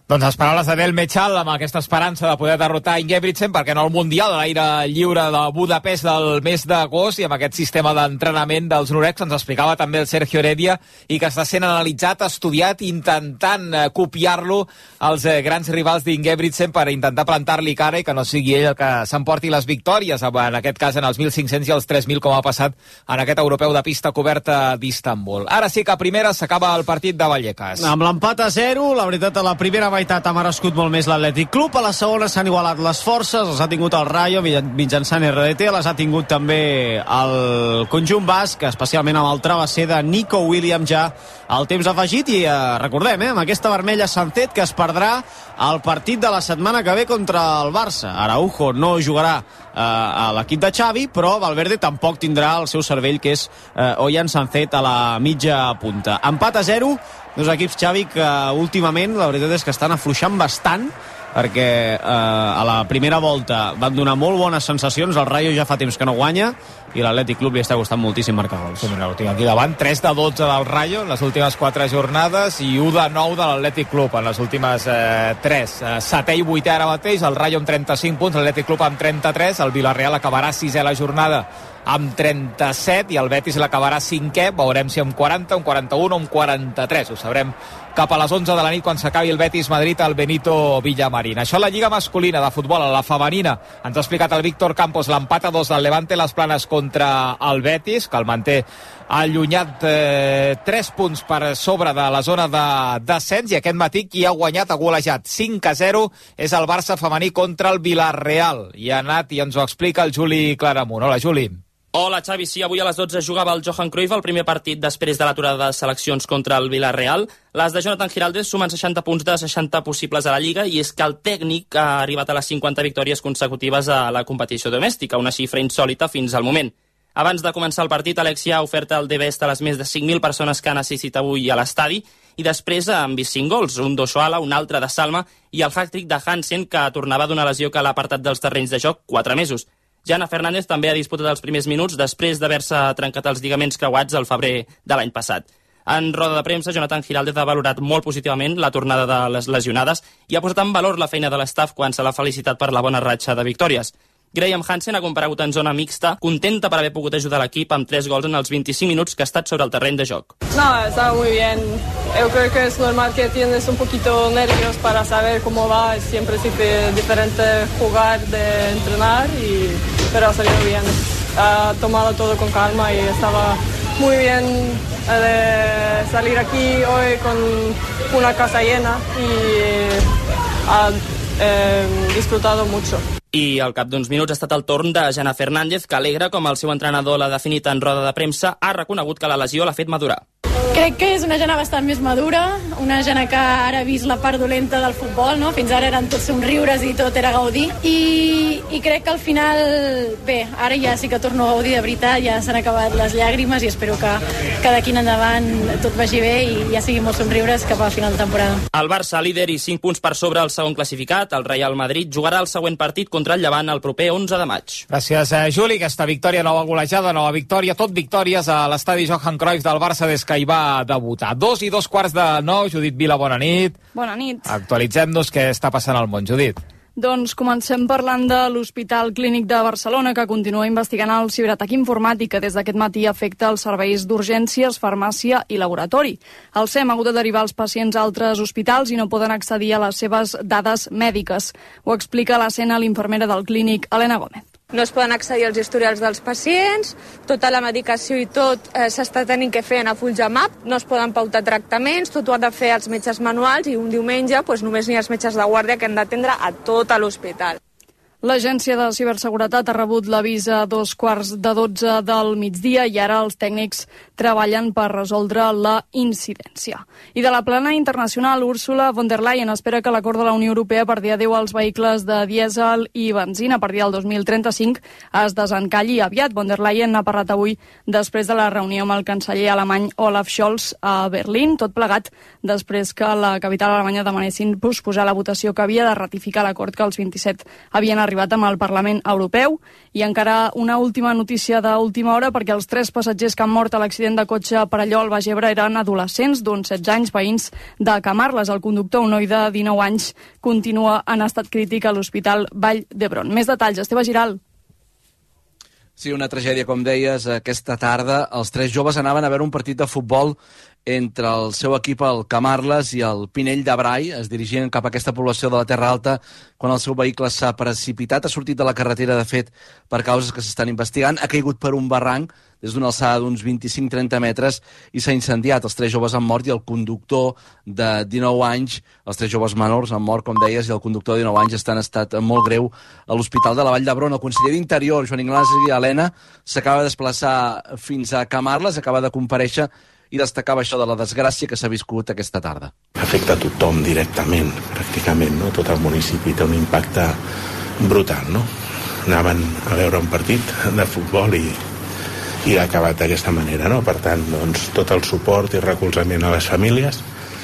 [SPEAKER 2] Doncs les paraules d'Adel Mechal amb aquesta esperança de poder derrotar Ingebrigtsen, perquè no al Mundial a l'aire lliure de Budapest del mes d'agost, i amb aquest sistema d'entrenament dels noruecs ens explicava també el Sergio Heredia, i que està sent analitzat, estudiat, intentant eh, copiar-lo als eh, grans rivals d'Ingebrigtsen per intentar plantar-li cara i que no sigui ell el que s'emporti les victòries, en aquest cas en els mil cinc-cents i els tres mil, com ha passat en aquest europeu de pista coberta d'Istanbul. Ara sí que a primera s'acaba el partit de Vallecas.
[SPEAKER 6] Amb l'empat a zero, la veritat, a la primera meitat ha merescut molt més l'Atlètic Club, a la segona s'han igualat les forces, les ha tingut el Rayo mitjançant erre de te, les ha tingut també el conjunt basc, especialment amb el travesser de Nico Williams ja al temps afegit, i eh, recordem, eh, amb aquesta vermella Sancet, que es perdrà el partit de la setmana que ve contra el Barça. Araujo no jugarà eh, a l'equip de Xavi, però Valverde tampoc tindrà el seu cervell, que és eh, Ollán Sancet a la mitja punta. Empat a zero, dos equips, Xavi, que últimament la veritat és que estan afluixant bastant, perquè eh, a la primera volta van donar molt bones sensacions, el Rayo ja fa temps que no guanya, i l'Atlètic Club li està costant moltíssim marcar gols.
[SPEAKER 2] Sí, mira, ho tinc aquí davant, tres de dotze del Rayo en les últimes quatre jornades i u de nou de l'Atlètic Club en les últimes eh, tres. Eh, setè i vuitè ara mateix, el Rayo amb trenta-cinc punts, l'Atlètic Club amb trenta-tres, el Villarreal acabarà sisè la jornada amb trenta-set i el Betis l'acabarà cinquè, veurem si amb quaranta, amb quaranta-un o amb quaranta-tres, ho sabrem cap a les onze de la nit quan s'acabi el Betis Madrid al Benito Villamarín. Això la Lliga masculina de futbol, a la femenina ens ha explicat el Víctor Campos l'empat a dos del Levante Les Planes contra el Betis, que el manté allunyat eh, tres punts per sobre de la zona de descens, i aquest matí qui ha guanyat, ha golejat cinc a zero, és el Barça femení contra el Villarreal, i ha anat i ens ho explica el Juli Claramunt. Hola, Juli.
[SPEAKER 4] Hola, Xavi. Sí, avui a les dotze jugava el Johan Cruyff el primer partit després de l'aturada de seleccions contra el Villarreal. Les de Jonathan Giraldez sumen seixanta punts de seixanta possibles a la Lliga, i és que el tècnic ha arribat a les cinquanta victòries consecutives a la competició domèstica, una xifra insòlita fins al moment. Abans de començar el partit, Alexia ha ofert el The Best a les més de cinc mil persones que han assistit avui a l'estadi, i després han vist cinc gols, un d'Oshoala, un altre de Salma i el hat-trick de Hansen, que tornava d'una lesió que l'ha apartat dels terrenys de joc quatre mesos. Jana Fernández també ha disputat els primers minuts després d'haver-se trencat els lligaments creuats al febrer de l'any passat. En roda de premsa, Jonathan Giraldez ha valorat molt positivament la tornada de les lesionades i ha posat en valor la feina de l'estaf quan se l'ha felicitat per la bona ratxa de victòries. Graham Hansen ha comparegut en zona mixta, contenta per haver pogut ajudar l'equip amb tres gols en els vint-i-cinc minuts que ha estat sobre el terreny de joc.
[SPEAKER 22] No, estaba muy bien. Yo creo que es normal que tienes un poquito nervios para saber cómo va. Siempre es diferente jugar de entrenar, y, pero ha salido bien. Ha tomado todo con calma y estaba muy bien de salir aquí hoy con una casa llena y ha eh, disfrutado mucho.
[SPEAKER 4] I al cap d'uns minuts ha estat el torn de Jana Fernández, que alegra com el seu entrenador l'ha definit en roda de premsa, ha reconegut que la lesió l'ha fet madurar.
[SPEAKER 23] Crec que és una Jana bastant més madura, una Jana que ara ha vist la part dolenta del futbol, no? Fins ara eren tots somriures i tot era gaudir, i, i crec que al final, bé, ara ja sí que torno a gaudir de veritat, ja s'han acabat les llàgrimes i espero que, que d'aquí en endavant tot vagi bé i ja sigui molts somriures cap al final de temporada.
[SPEAKER 4] El Barça, líder i cinc punts per sobre el segon classificat, el Real Madrid, jugarà el següent partit contra el Llevant el proper onze de maig.
[SPEAKER 2] Gràcies, eh, Juli. Aquesta victòria, nova golejada, nova victòria, tot victòries a l'estadi Johan Cruyff del Barça des que hi va debutar. Dos i dos quarts de nou. Judit Vila, bona nit.
[SPEAKER 24] Bona nit.
[SPEAKER 2] Actualitzem-nos què està passant al món, Judit.
[SPEAKER 24] Doncs comencem parlant de l'Hospital Clínic de Barcelona, que continua investigant el ciberatac informàtic que des d'aquest matí afecta els serveis d'urgències, farmàcia i laboratori. El SEM ha hagut de derivar els pacients a altres hospitals i no poden accedir a les seves dades mèdiques. Ho explica a l'escena l'infermera del clínic, Helena Gómez.
[SPEAKER 25] No es poden accedir als historials dels pacients, tota la medicació i tot eh, s'està tenint que fer en a Fulgemap, no es poden pautar tractaments, tot ho han de fer els metges manuals, i un diumenge pues, només n'hi ha els metges de guàrdia que han d'atendre a tot l'hospital.
[SPEAKER 24] L'Agència de Ciberseguretat ha rebut l'avís a dos quarts de dotze del migdia i ara els tècnics treballen per resoldre la incidència. I de la plana internacional, Ursula von der Leyen espera que l'acord de la Unió Europea per dir adéu als vehicles de dièsel i benzina a partir del dos mil trenta-cinc es desencalli aviat. Von der Leyen ha parlat avui després de la reunió amb el canceller alemany Olaf Scholz a Berlín, tot plegat després que la capital alemanya demanessin posposar la votació que havia de ratificar l'acord que els vint-i-set havien arribat arribat amb el Parlament Europeu. I encara una última notícia d'última hora, perquè els tres passatgers que han mort a l'accident de cotxe a Perelló al Baix Ebre eren adolescents d'uns setze anys, veïns de Camarles. El conductor, un noi de dinou anys, continua en estat crític a l'Hospital Vall d'Hebron. Més detalls, Esteve Giral.
[SPEAKER 1] Sí, una tragèdia, com deies, aquesta tarda. Els tres joves anaven a veure un partit de futbol entre el seu equip, el Camarles, i el Pinell de Brai. Es dirigien cap a aquesta població de la Terra Alta quan el seu vehicle s'ha precipitat. Ha sortit de la carretera, de fet, per causes que s'estan investigant. Ha caigut per un barranc des d'una alçada d'uns vint-i-cinc a trenta metres i s'ha incendiat. Els tres joves han mort i el conductor de dinou anys, els tres joves menors han mort, com deies, i el conductor de dinou anys està en estat molt greu a l'Hospital de la Vall d'Hebron. El conseller d'Interior, Joan Ignasi Elena, s'acaba de desplaçar fins a Camarles, acaba de comparèixer i destacava això de la desgràcia que s'ha viscut aquesta tarda.
[SPEAKER 5] Afecta a tothom directament, pràcticament, no? Tot el municipi té un impacte brutal, no? Anaven a veure un partit de futbol i, i ha acabat d'aquesta manera, no? Per tant, doncs, tot el suport i recolzament a les famílies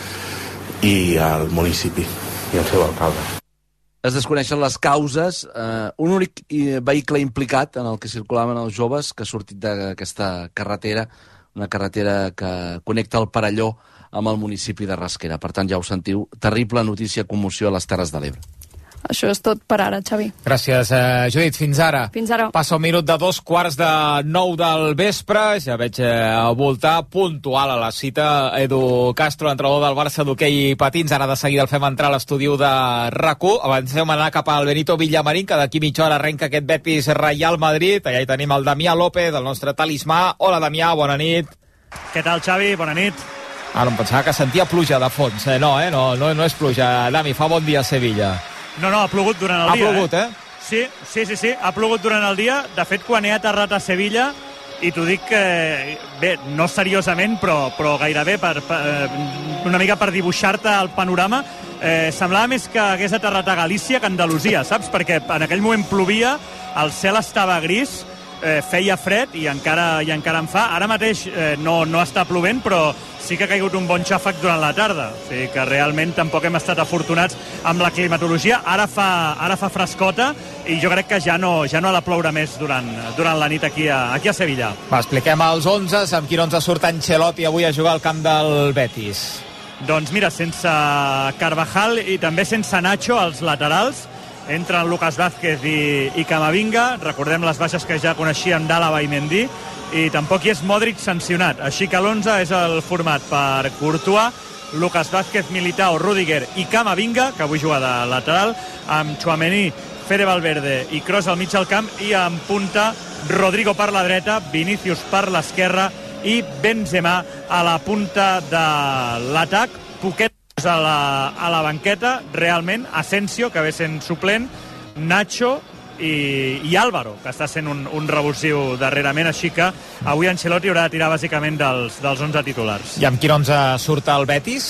[SPEAKER 5] i al municipi i al seu alcalde.
[SPEAKER 1] Es desconeixen les causes. Eh, un únic vehicle implicat en el que circulaven els joves que ha sortit d'aquesta carretera, una carretera que connecta el Perelló amb el municipi de Rasquera. Per tant, ja ho sentiu, terrible notícia, commoció a les Terres de l'Ebre.
[SPEAKER 24] Això és tot per ara, Xavi.
[SPEAKER 2] Gràcies, eh, Judit. Fins ara.
[SPEAKER 24] Fins ara.
[SPEAKER 2] Passa un minut de dos quarts de nou del vespre. Ja veig eh, a voltar puntual a la cita Edu Castro, entrenador del Barça d'hoquei patins. Ara de seguida el fem entrar a l'estudi de RAC u. Avancem a anar cap al Benito Villamarín, que d'aquí mitja hora arrenca aquest Betis Real Madrid. Allà hi tenim el Damià López, el nostre talismà. Hola, Damià, bona nit.
[SPEAKER 8] Què tal, Xavi? Bona nit.
[SPEAKER 2] Ah, no em pensava que sentia pluja de fons. Eh, no, eh? No, no, no és pluja. Dami, fa bon dia a Sevilla.
[SPEAKER 8] No, no, ha plogut durant el
[SPEAKER 2] ha
[SPEAKER 8] dia.
[SPEAKER 2] Ha plogut, eh?
[SPEAKER 8] eh? Sí, sí, sí, sí, ha plogut durant el dia. De fet, quan he aterrat a Sevilla, i t'ho dic que, bé, no seriosament, però, però gairebé per, per, una mica per dibuixar-te el panorama, eh, semblava més que hagués aterrat a Galícia que a Andalusia, saps? Perquè en aquell moment plovia, el cel estava gris, eh, feia fred i encara, i encara en fa. Ara mateix eh, no, no està plovent, però sí que ha caigut un bon xàfec durant la tarda. O sigui que realment tampoc hem estat afortunats amb la climatologia. Ara fa, ara fa frescota i jo crec que ja no, ja no ha de ploure més durant, durant la nit aquí a, aquí a Sevilla.
[SPEAKER 2] Va, expliquem els onzes, amb quin onze surt Ancelotti avui a jugar al camp del Betis.
[SPEAKER 8] Doncs mira, sense Carvajal i també sense Nacho als laterals, entren Lucas Vázquez i, i Camavinga. Recordem les baixes que ja coneixíem d'Àlava i Mendy, i tampoc hi és Modric sancionat. Així que l'onze és el format per Courtois, Lucas Vázquez, Militao, Rüdiger i Camavinga, que avui juga de lateral, amb Tchouaméni, Fede Valverde i Kroos al mig del camp, i en punta Rodrigo per la dreta, Vinícius per l'esquerra i Benzema a la punta de l'atac. Poquet a la, a la banqueta, realment, Asensio, que ve sent suplent, Nacho i, i Álvaro, que està sent un, un revulsiu darrerament, així que avui Ancelotti haurà de tirar bàsicament dels, dels onze titulars.
[SPEAKER 2] I amb quin onze surt el Betis?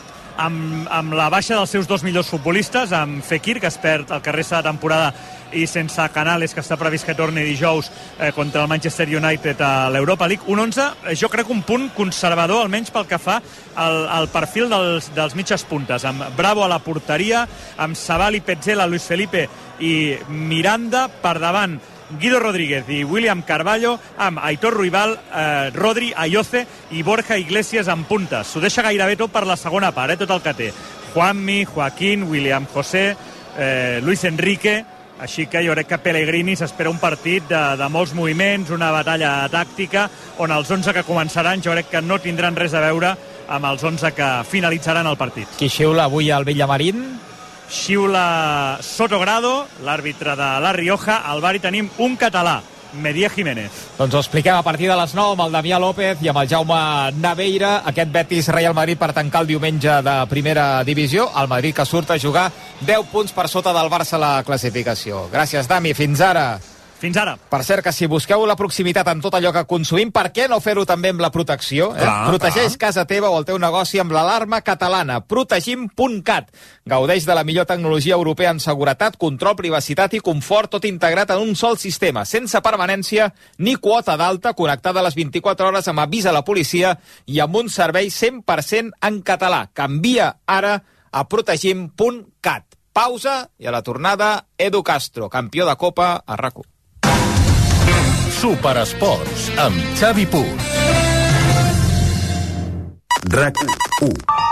[SPEAKER 8] Amb, amb la baixa dels seus dos millors futbolistes, amb Fekir, que es perd el que resta de temporada, i sense Canales, que està previst que torni dijous eh, contra el Manchester United a l'Europa League. Un onze, jo crec, un punt conservador, almenys pel que fa al, al perfil dels, dels mitges puntes, amb Bravo a la porteria, amb Sabali, Petzela, Luis Felipe i Miranda per davant, Guido Rodríguez i William Carvalho, amb Aitor Ruibal, eh, Rodri, Ayoce i Borja Iglesias en puntes. S'ho deixa gairebé tot per la segona part, eh, tot el que té. Juanmi, Joaquín, William José, eh, Luis Enrique. Així que jo crec que Pellegrini s'espera un partit de, de molts moviments, una batalla tàctica, on els onze que començaran jo crec que no tindran res a veure amb els onze que finalitzaran el partit.
[SPEAKER 2] Qui xiula avui al Villamarín?
[SPEAKER 8] Xiula Sotogrado, l'àrbitre de La Rioja. Al bar hi tenim un català, Medier Jiménez.
[SPEAKER 2] Doncs ho expliquem a partir de les nou amb el Damià López i amb el Jaume Naveira. Aquest Betis Real Madrid per tancar el diumenge de primera divisió. El Madrid que surt a jugar deu punts per sota del Barça a la classificació. Gràcies, Dami. Fins ara.
[SPEAKER 8] Fins ara.
[SPEAKER 2] Per cert, que si busqueu la proximitat en tot allò que consumim, per què no fer-ho també amb la protecció? Eh?
[SPEAKER 3] Clar,
[SPEAKER 2] Protegeix
[SPEAKER 3] clar.
[SPEAKER 2] casa teva o el teu negoci amb l'alarma catalana. Protegim punt cat. Gaudeix de la millor tecnologia europea en seguretat, control, privacitat i confort, tot integrat en un sol sistema, sense permanència ni quota d'alta, connectada a les vint-i-quatre hores amb avís a la policia i amb un servei cent per cent en català. Canvia ara a protegim punt cat. pausa i a la tornada Edu Castro, campió de Copa a RAC u.
[SPEAKER 9] Superesports amb Xavi Puig. RAC u.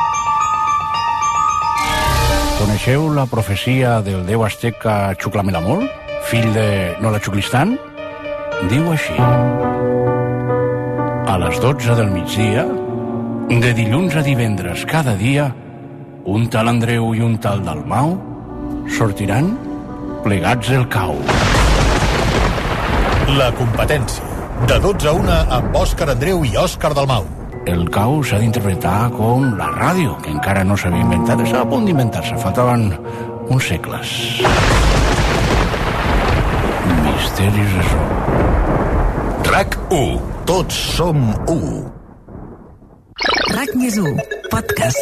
[SPEAKER 10] Coneixeu la profecia del déu azteca Xuclamelamol, fill de Nola Xuclistan? Diu així: a les dotze del migdia, de dilluns a divendres cada dia, un tal Andreu i un tal Dalmau sortiran plegats del cau.
[SPEAKER 9] La competència, de dotze a una amb Òscar Andreu i Òscar Dalmau.
[SPEAKER 10] El cau s'ha d'interpretar com la ràdio, que encara no s'havia inventat. Estava a punt d'inventar-se, faltaven uns segles. Misteris de so.
[SPEAKER 9] RAC u. Tots som u.
[SPEAKER 14] RAC més u. Podcast.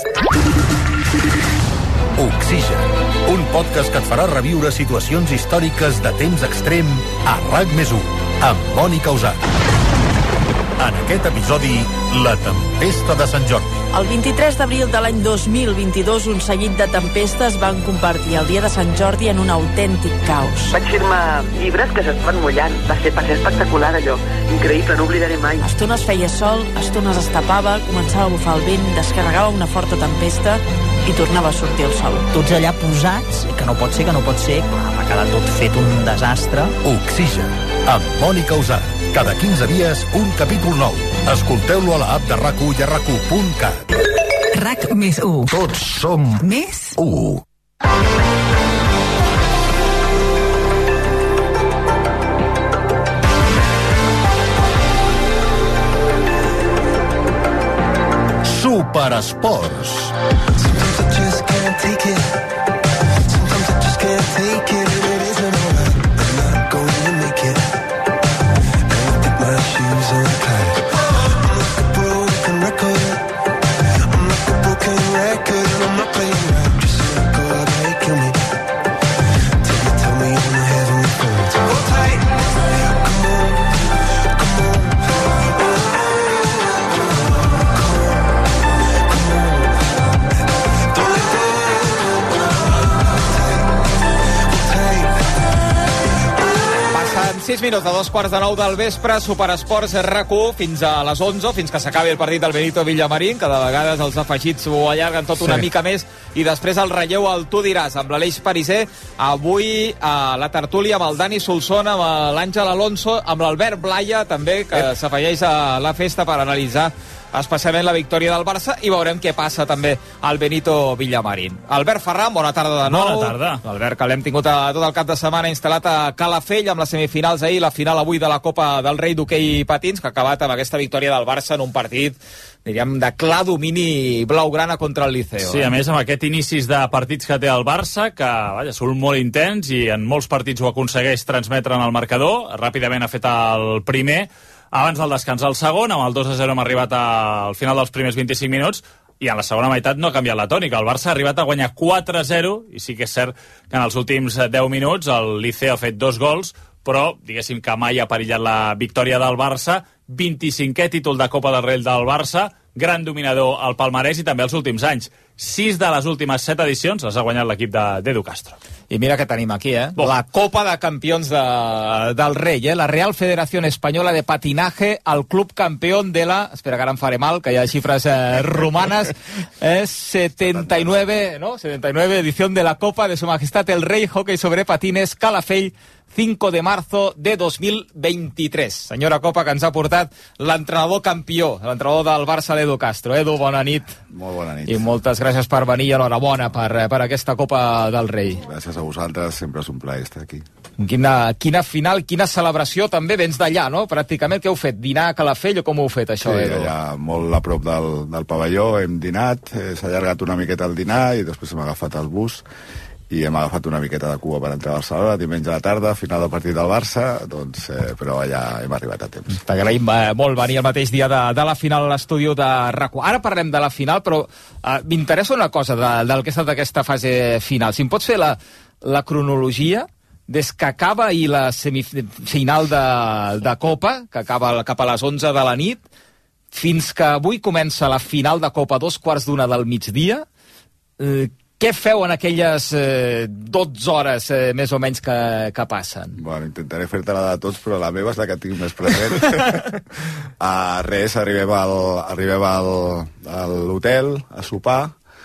[SPEAKER 9] Oxigen, un podcast que et farà reviure situacions històriques de temps extrem a RAC més u, amb Mònica Usat. En aquest episodi, la tempesta de Sant Jordi.
[SPEAKER 11] El vint-i-tres d'abril de l'any dos mil vint-i-dos, un seguit de tempestes van convertir el dia de Sant Jordi en un autèntic caos.
[SPEAKER 15] Vaig firmar llibres que s'estaven mullant. Va ser, va ser espectacular, allò. Increïble, no oblidaré mai.
[SPEAKER 11] A estones feia sol, a estones es tapava, començava a bufar el vent, descarregava una forta tempesta i tornava a sortir el sol.
[SPEAKER 12] Tots allà posats, que no pot ser, que no pot ser, clar, va quedar tot fet un desastre.
[SPEAKER 9] Oxigen, amb Mònica Usat. Cada quinze dies, un capítol nou. Escolteu-lo a l'app de RAC u i a rac u punt cat.
[SPEAKER 14] RAC més u.
[SPEAKER 9] Tots som
[SPEAKER 14] més
[SPEAKER 9] u. Superesports. Sometimes I just can't take it. Sometimes I just can't take it. It isn't alright. I'm not going to make it. My shoes untied. I'm like a broken record. I'm like a broken record, and I'm not playing right. Just so I go out and kill me. Tell me, tell me I'm not having the phone. Hold tight. Come on, come on. Don't let go. Hold tight, hold tight.
[SPEAKER 2] Passen sis minuts de dos quarts de nou del vespre, Superesports RAC u fins a les onze, fins que s'acabi el partit del Benito Villamarín, que de vegades els afegits ho allarguen tot una sí. mica més, i després el relleu al Tu diràs, amb l'Aleix Pariser, avui a la tertúlia amb el Dani Solsona, amb l'Àngel Alonso, amb l'Albert Blaya, també, que eh. s'afegeix a la festa per analitzar especialment la victòria del Barça, i veurem què passa també al Benito Villamarín. Albert Ferran, bona tarda de nou.
[SPEAKER 13] Bona tarda.
[SPEAKER 2] Albert, que l'hem tingut a, tot el cap de setmana instal·lat a Calafell, amb les semifinals ahir, la final avui de la Copa del Rei d'hoquei patins, que ha acabat amb aquesta victòria del Barça en un partit, diríem, de clar domini blaugrana contra el Liceo.
[SPEAKER 13] Sí,
[SPEAKER 2] eh?
[SPEAKER 13] a més, amb aquest inicis de partits que té el Barça, que vaja, són molt intens i en molts partits ho aconsegueix transmetre en el marcador. Ràpidament ha fet el primer, abans del descans el segon, amb el dos a zero hem arribat al final dels primers vint-i-cinc minuts, i en la segona meitat no ha canviat la tònica. El Barça ha arribat a guanyar quatre a zero, i sí que és cert que en els últims deu minuts el Liceo ha fet dos gols, però diguéssim que mai ha perillat la victòria del Barça. vint-i-cinquè títol de Copa del Rei del Barça, gran dominador al palmarès, i també els últims anys. Sis de les últimes set edicions les ha guanyat l'equip d'Edu Castro.
[SPEAKER 2] I mira que tenim aquí, eh? Bon. La Copa de Campions de, del Rei, eh? La Real Federación Española de Patinaje, el club campeón de la... Espera, que ara em faré mal, que hi ha xifres eh, romanes. Eh, setenta y nueve, ¿no? setenta y nueve edición de la Copa de Su Majestad el Rei Hockey sobre Patines, Calafell, cinco de marzo de dos mil vint-i-tres. Senyora Copa, que ens ha portat l'entrenador campió, l'entrenador del Barça, l'Edu Castro. Edu, bona nit.
[SPEAKER 26] Molt bona nit.
[SPEAKER 2] I moltes gràcies per venir, i enhorabona per, per aquesta Copa del Rei.
[SPEAKER 26] Gràcies a vosaltres, sempre és un plaer estar aquí.
[SPEAKER 2] Quina, quina final, quina celebració, també vens d'allà, no? Pràcticament, què heu fet? Dinar a Calafell o com ho heu fet, això,
[SPEAKER 26] sí,
[SPEAKER 2] Edu?
[SPEAKER 26] Sí, allà molt a prop del, del pavelló, hem dinat, eh, s'ha allargat una miqueta el dinar i després hem agafat el bus i hem agafat una miqueta de cua per entrar a Barcelona, diumenge a la tarda, final del partit del Barça, doncs, eh, però allà hem arribat a temps.
[SPEAKER 2] T'agraïm eh, molt venir el mateix dia de, de la final a l'estudi de RAC u. Ara parlem de la final, però eh, m'interessa una cosa de, del que ha estat aquesta fase final. Si em pots fer la, la cronologia des que acaba ahir la semifinal de, de Copa, que acaba cap a les onze de la nit, fins que avui comença la final de Copa a dos quarts d'una del migdia, eh, què feu en aquelles eh, dotze hores eh, més o menys que, que passen?
[SPEAKER 26] Bueno, intentaré fer-te la de tots, però la meva és la que tinc més present. uh, res, arribem, al, arribem al, a l'hotel a sopar,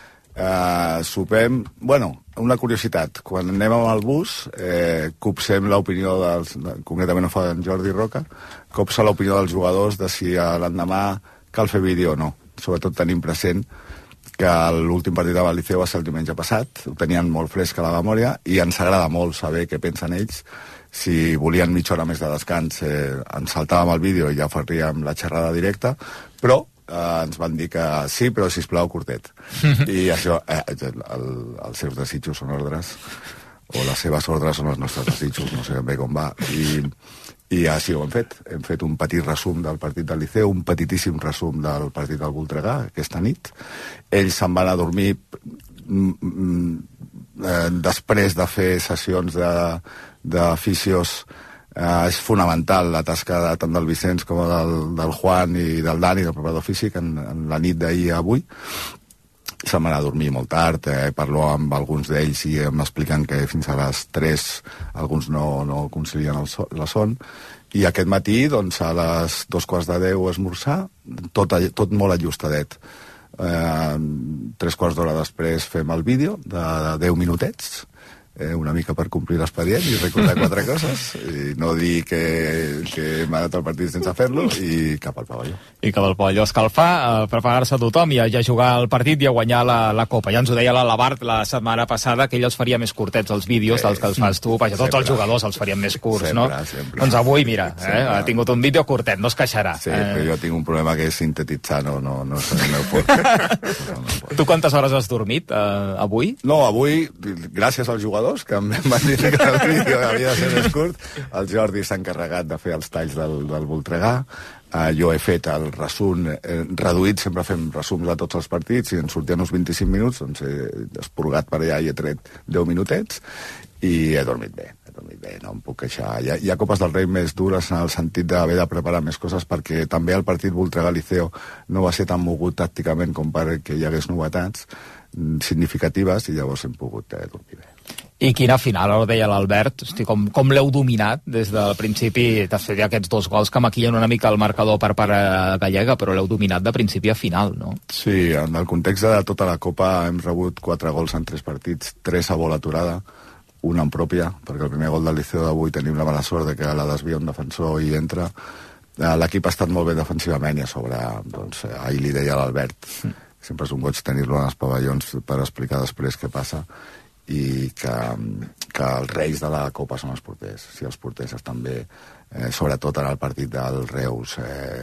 [SPEAKER 26] uh, sopem... Bueno, una curiositat, quan anem amb el bus, eh, copsem l'opinió dels... Concretament ho fa en Jordi Roca, copsa l'opinió dels jugadors de si l'endemà cal fer vídeo o no. Sobretot tenim present que l'últim partit de Liceu va ser el diumenge passat, ho tenien molt fresc a la memòria, i ens agrada molt saber què pensen ells. Si volien mitja hora més de descans, eh, ens saltàvem el vídeo i ja faríem la xerrada directa, però eh, ens van dir que sí, però sisplau curtet. I això, eh, el, els seus desitjos són ordres, o les seves ordres són els nostres desitjos, no sé ben bé com va. I, i així ho hem fet. Hem fet un petit resum del partit del Liceu, un petitíssim resum del partit del Voltregà aquesta nit. Ells se'n van a dormir mm, mm, eh, després de fer sessions d'aficios. Eh, és fonamental la tasca de, tant del Vicenç com del, del Juan i del Dani, del preparador físic, en, en la nit d'ahir a avui. Se'm va anar a dormir molt tard, eh, parlo amb alguns d'ells i m'expliquen que fins a les tres alguns no, no concilien el so, la son, i aquest matí, doncs, a les dos quarts de deu esmorzar, tot, tot molt ajustadet. Eh, tres quarts d'hora després fem el vídeo de deu minutets, eh, una mica per complir l'expedient i recordar quatre coses, i no dir que, que hem anat al partit sense fer-lo, i cap al pavelló.
[SPEAKER 2] I cap al pavelló a escalfar, a preparar-se tothom i a ja jugar el partit i a guanyar la, la Copa. Ja ens ho deia l'Alabart la setmana passada, que ell els faria més curtets, els vídeos, dels que els fas tu, vaja, tots els jugadors els farien més curts,
[SPEAKER 26] sempre,
[SPEAKER 2] no?
[SPEAKER 26] Sempre.
[SPEAKER 2] Doncs avui, mira, eh, ha tingut un vídeo curtet, no es queixarà.
[SPEAKER 26] Sí, eh... però jo tinc un problema que és sintetitzar, no, no, no és el meu fort.
[SPEAKER 2] Tu quantes hores has dormit eh, avui?
[SPEAKER 26] No, avui, gràcies als jugadors, que em van dir que el vídeo havia de ser més curt, el Jordi s'ha encarregat de fer els talls del, del Voltregà, uh, jo he fet el resum eh, reduït, sempre fem resums de tots els partits, i ens sortien uns vint-i-cinc minuts, doncs he esporgat per allà i he tret deu minutets, i he dormit bé, he dormit bé, no em puc queixar. Hi ha, hi ha Copes del Rei més dures en el sentit d'haver de preparar més coses, perquè també el partit Voltregà-Liceo no va ser tan mogut tàcticament com perquè hi hagués novetats significatives, i llavors hem pogut eh, dormir bé.
[SPEAKER 2] I quina final, ara ho deia l'Albert, hosti, com, com l'heu dominat des del principi, de fer aquests dos gols que maquillen una mica el marcador per part gallega, però l'heu dominat de principi a final, no?
[SPEAKER 26] Sí, en el context de tota la Copa hem rebut quatre gols en tres partits, tres a bola aturada, una en pròpia, perquè el primer gol del Liceu d'avui tenim la mala sort de que la desvia un defensor i entra. L'equip ha estat molt bé defensivament, i a sobre, doncs, ahir li deia a l'Albert, mm. sempre és un goig tenir-lo en els pavellons per explicar després què passa, i que, que els reis de la Copa són els porters. Si els porters estan bé, eh, sobretot en el partit del Reus, eh,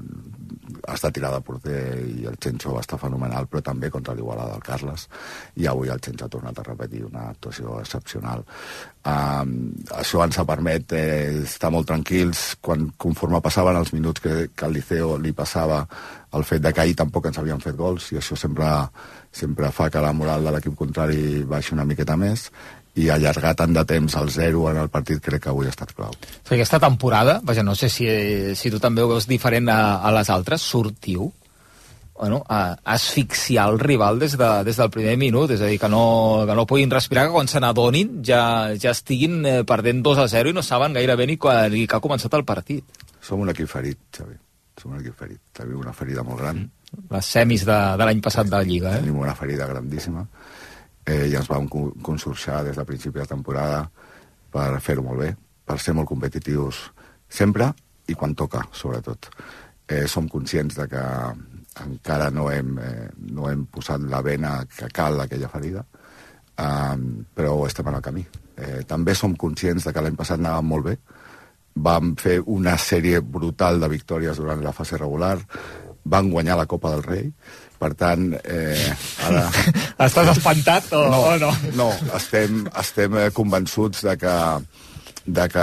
[SPEAKER 26] ha estat tirada a porter i el Chencho va estar fenomenal, però també contra l'Igualada del Carles, i avui el Chencho ha tornat a repetir una actuació excepcional. Um, això ens ha permet eh, estar molt tranquils quan, conforme passaven els minuts que, que al Liceo li passava el fet de que ahir tampoc ens havien fet gols, i això sempre, sempre fa que la moral de l'equip contrari baixi una miqueta més, i allargar tant de temps al zero en el partit crec que avui ha estat clau.
[SPEAKER 2] Aquesta temporada, vaja, no sé si, si tu també ho veus diferent a, a les altres, sortiu bueno, a asfixiar el rival des, de, des del primer minut, és a dir, que no, que no puguin respirar, que quan se n'adonin ja, ja estiguin eh, perdent dos a zero i no saben gairebé ni, quan, ni que ha començat el partit.
[SPEAKER 26] Som un equip ferit, Xavi. Som un equip ferit. Tenim una ferida molt gran.
[SPEAKER 2] Les semis de, de l'any passat de la Lliga, eh?
[SPEAKER 26] Tenim una ferida grandíssima. Eh, I ens vam consorciar des de principi de temporada per fer-ho molt bé, per ser molt competitius sempre i quan toca, sobretot. Eh, som conscients de que encara no hem, eh, no hem posat la vena que cal aquella ferida, eh, però estem en el camí. Eh, també som conscients de que l'any passat anàvem molt bé, vam fer una sèrie brutal de victòries durant la fase regular, van guanyar la Copa del Rei, per tant, eh, ara...
[SPEAKER 2] Estàs espantat o no? O no?
[SPEAKER 26] No, estem, estem convençuts de que, de que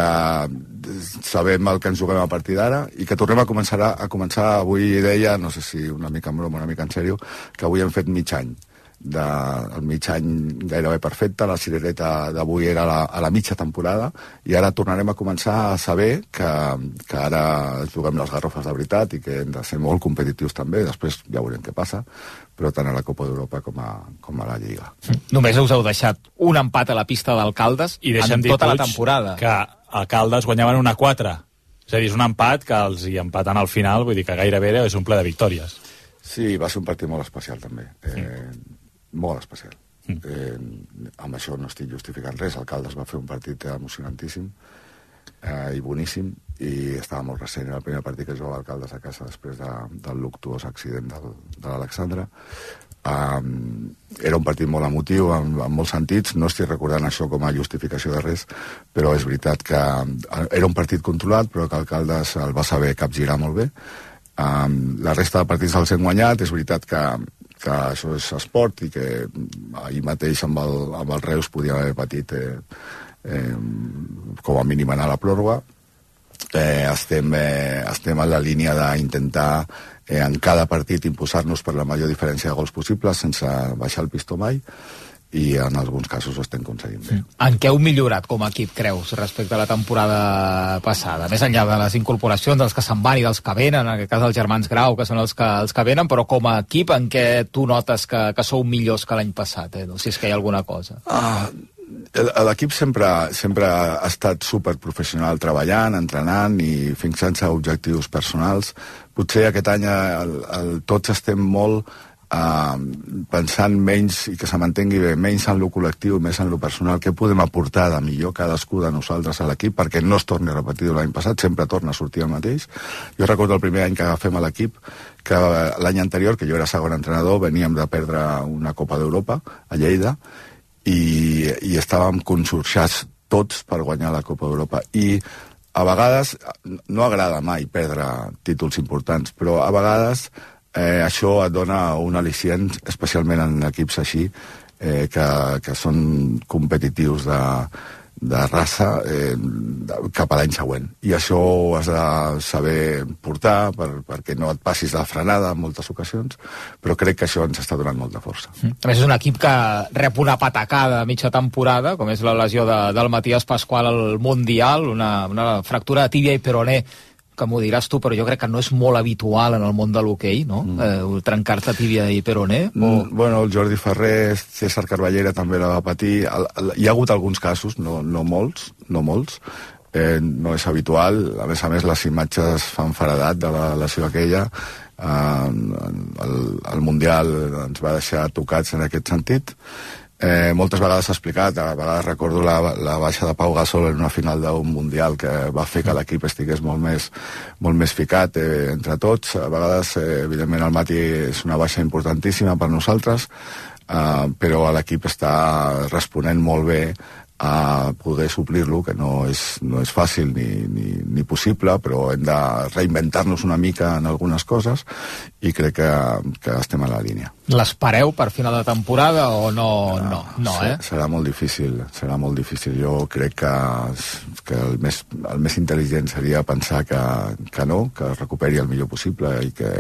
[SPEAKER 26] sabem el que ens juguem a partir d'ara i que tornem a començar, a, a començar avui deia, no sé si una mica en broma, una mica en sèrio, que avui hem fet mig any de, el mig any gairebé perfecte, la cirereta d'avui era a la, a la mitja temporada, i ara tornarem a començar a saber que, que ara juguem les garrofes de veritat i que hem de ser molt competitius també, després ja veurem què passa, però tant a la Copa d'Europa com a, com a la Lliga.
[SPEAKER 2] Només us heu deixat un empat a la pista d'Alcaldes en tota la temporada.
[SPEAKER 13] Que a Caldes guanyaven una quatre. És a dir, és un empat que els hi empaten al final, vull dir que gairebé és un ple de victòries.
[SPEAKER 26] Sí, va ser un partit molt especial també, eh, molt especial. Eh, amb això no estic justificant res, el Caldes va fer un partit emocionantíssim eh, i boníssim, i estava molt recent, era el primer partit que jugava el Caldes a casa després de, del luctuós accident del, de l'Alexandre. Um, era un partit molt emotiu en, en molts sentits, no estic recordant això com a justificació de res, però és veritat que era un partit controlat, però que el Caldes el va saber capgirar molt bé. Um, la resta de partits els hem guanyat, és veritat que, que això és esport i que ahir mateix amb el, amb el Reus podia haver patit eh, eh, com a mínim anar a la pròrroga. Eh, estem, eh, estem en la línia d'intentar eh, en cada partit imposar-nos per la major diferència de gols possibles sense baixar el pistó mai, i en alguns casos ho estem aconseguint bé.
[SPEAKER 2] En què heu millorat com a equip, creus, respecte a la temporada passada? Més enllà de les incorporacions dels que se'n van i dels que venen, en aquest cas els germans Grau, que són els que, els que venen, però com a equip, en què tu notes que, que sou millors que l'any passat, eh? No sé si és que hi ha alguna cosa.
[SPEAKER 26] Ah, l'equip sempre, sempre ha estat superprofessional treballant, entrenant i fixant-se objectius personals. Potser aquest any el, el, tots estem molt uh, pensant menys, i que se m'entengui bé, menys en lo col·lectiu, més en lo personal, què podem aportar de millor cadascú de nosaltres a l'equip perquè no es torni a repetir l'any passat, sempre torna a sortir el mateix. Jo recordo el primer any que agafem a l'equip, que l'any anterior, que jo era segon entrenador, veníem de perdre una Copa d'Europa a Lleida, i, i estàvem consorciats tots per guanyar la Copa d'Europa, i a vegades no agrada mai perdre títols importants, però a vegades eh, això et dona un al·licient, especialment en equips així eh, que, que són competitius de, de raça eh, cap a l'any següent, i això ho has de saber portar per, perquè no et passis de frenada en moltes ocasions, però crec que això ens està donant molta força.
[SPEAKER 2] Mm. A més, és un equip que rep una patacada a mitja temporada, com és la lesió de, del Matías Pascual al Mundial, una, una fractura de tíbia i peroné, que m'ho diràs tu, però jo crec que no és molt habitual en el món de l'hoquei, no? Mm. Eh, trencar-te tíbia i peroné? O...
[SPEAKER 26] Mm, bueno, el Jordi Ferrer, César Carballera també la va patir. El, el, hi ha hagut alguns casos, no, no molts, no molts. Eh, no és habitual. A més a més, les imatges fan faradat de la lesió aquella. Eh, el, el Mundial ens va deixar tocats en aquest sentit. Eh, moltes vegades s'ha explicat, a vegades recordo la, la baixa de Pau Gasol en una final d'un Mundial que va fer que l'equip estigués molt més, molt més ficat eh, entre tots. A vegades, eh, evidentment, el Mati és una baixa importantíssima per nosaltres, eh, però l'equip està responent molt bé a poder suplir-lo, que no és, no és fàcil ni, ni, ni possible, però hem de reinventar-nos una mica en algunes coses, i crec que, que estem a la línia.
[SPEAKER 2] L'espereu per final de temporada o no? No, no, no eh?
[SPEAKER 26] Serà molt difícil, serà molt difícil. Jo crec que, que el, més, el més intel·ligent seria pensar que, que no, que es recuperi el millor possible i que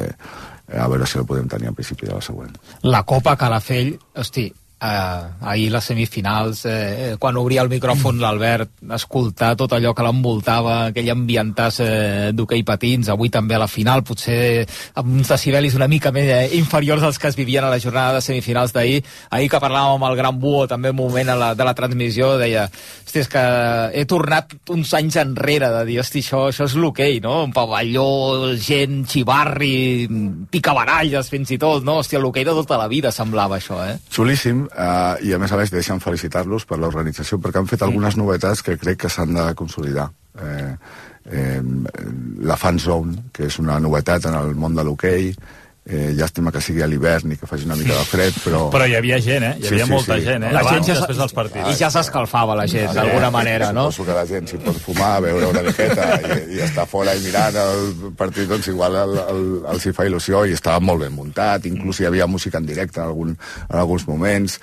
[SPEAKER 26] a veure si el podem tenir al principi de la següent.
[SPEAKER 2] La Copa Calafell, hosti, Uh, ahir les semifinals, eh, quan obria el micròfon l'Albert, escoltar tot allò que l'envoltava, aquell ambientàs eh, d'hoquei patins, avui també a la final, potser amb uns decibelis una mica més eh, inferiors als que es vivien a la jornada de semifinals d'ahir. Ahir que parlàvem amb el Gran Buo, també un moment a la, de la transmissió, deia, hosti, és que he tornat uns anys enrere de dir, hosti, això, això és l'hoquei, no? Un pavelló, gent, xivarri, picabaralles fins i tot, no? Hòstia, l'hoquei de tota la vida semblava això, eh?
[SPEAKER 26] Xulíssim. Uh, i a més a més deixen felicitar-los per l'organització, perquè han fet algunes novetats que crec que s'han de consolidar. Eh, eh, la Fan Zone, que és una novetat en el món de l'hoquei, eh, llàstima que sigui a l'hivern i que faci una mica de fred, però...
[SPEAKER 13] Però hi havia gent, eh? Hi havia sí, sí, molta sí. gent, eh?
[SPEAKER 2] La
[SPEAKER 13] Abans,
[SPEAKER 2] gent ja
[SPEAKER 13] després dels partits.
[SPEAKER 2] I ja s'escalfava la gent, d'alguna manera, no?
[SPEAKER 26] Suposo que la gent s'hi pot fumar, beure una miqueta i, i estar fora i mirant el partit, doncs igual el, el, els hi fa il·lusió, i estava molt ben muntat, inclús hi havia música en directe en, algun, en alguns moments,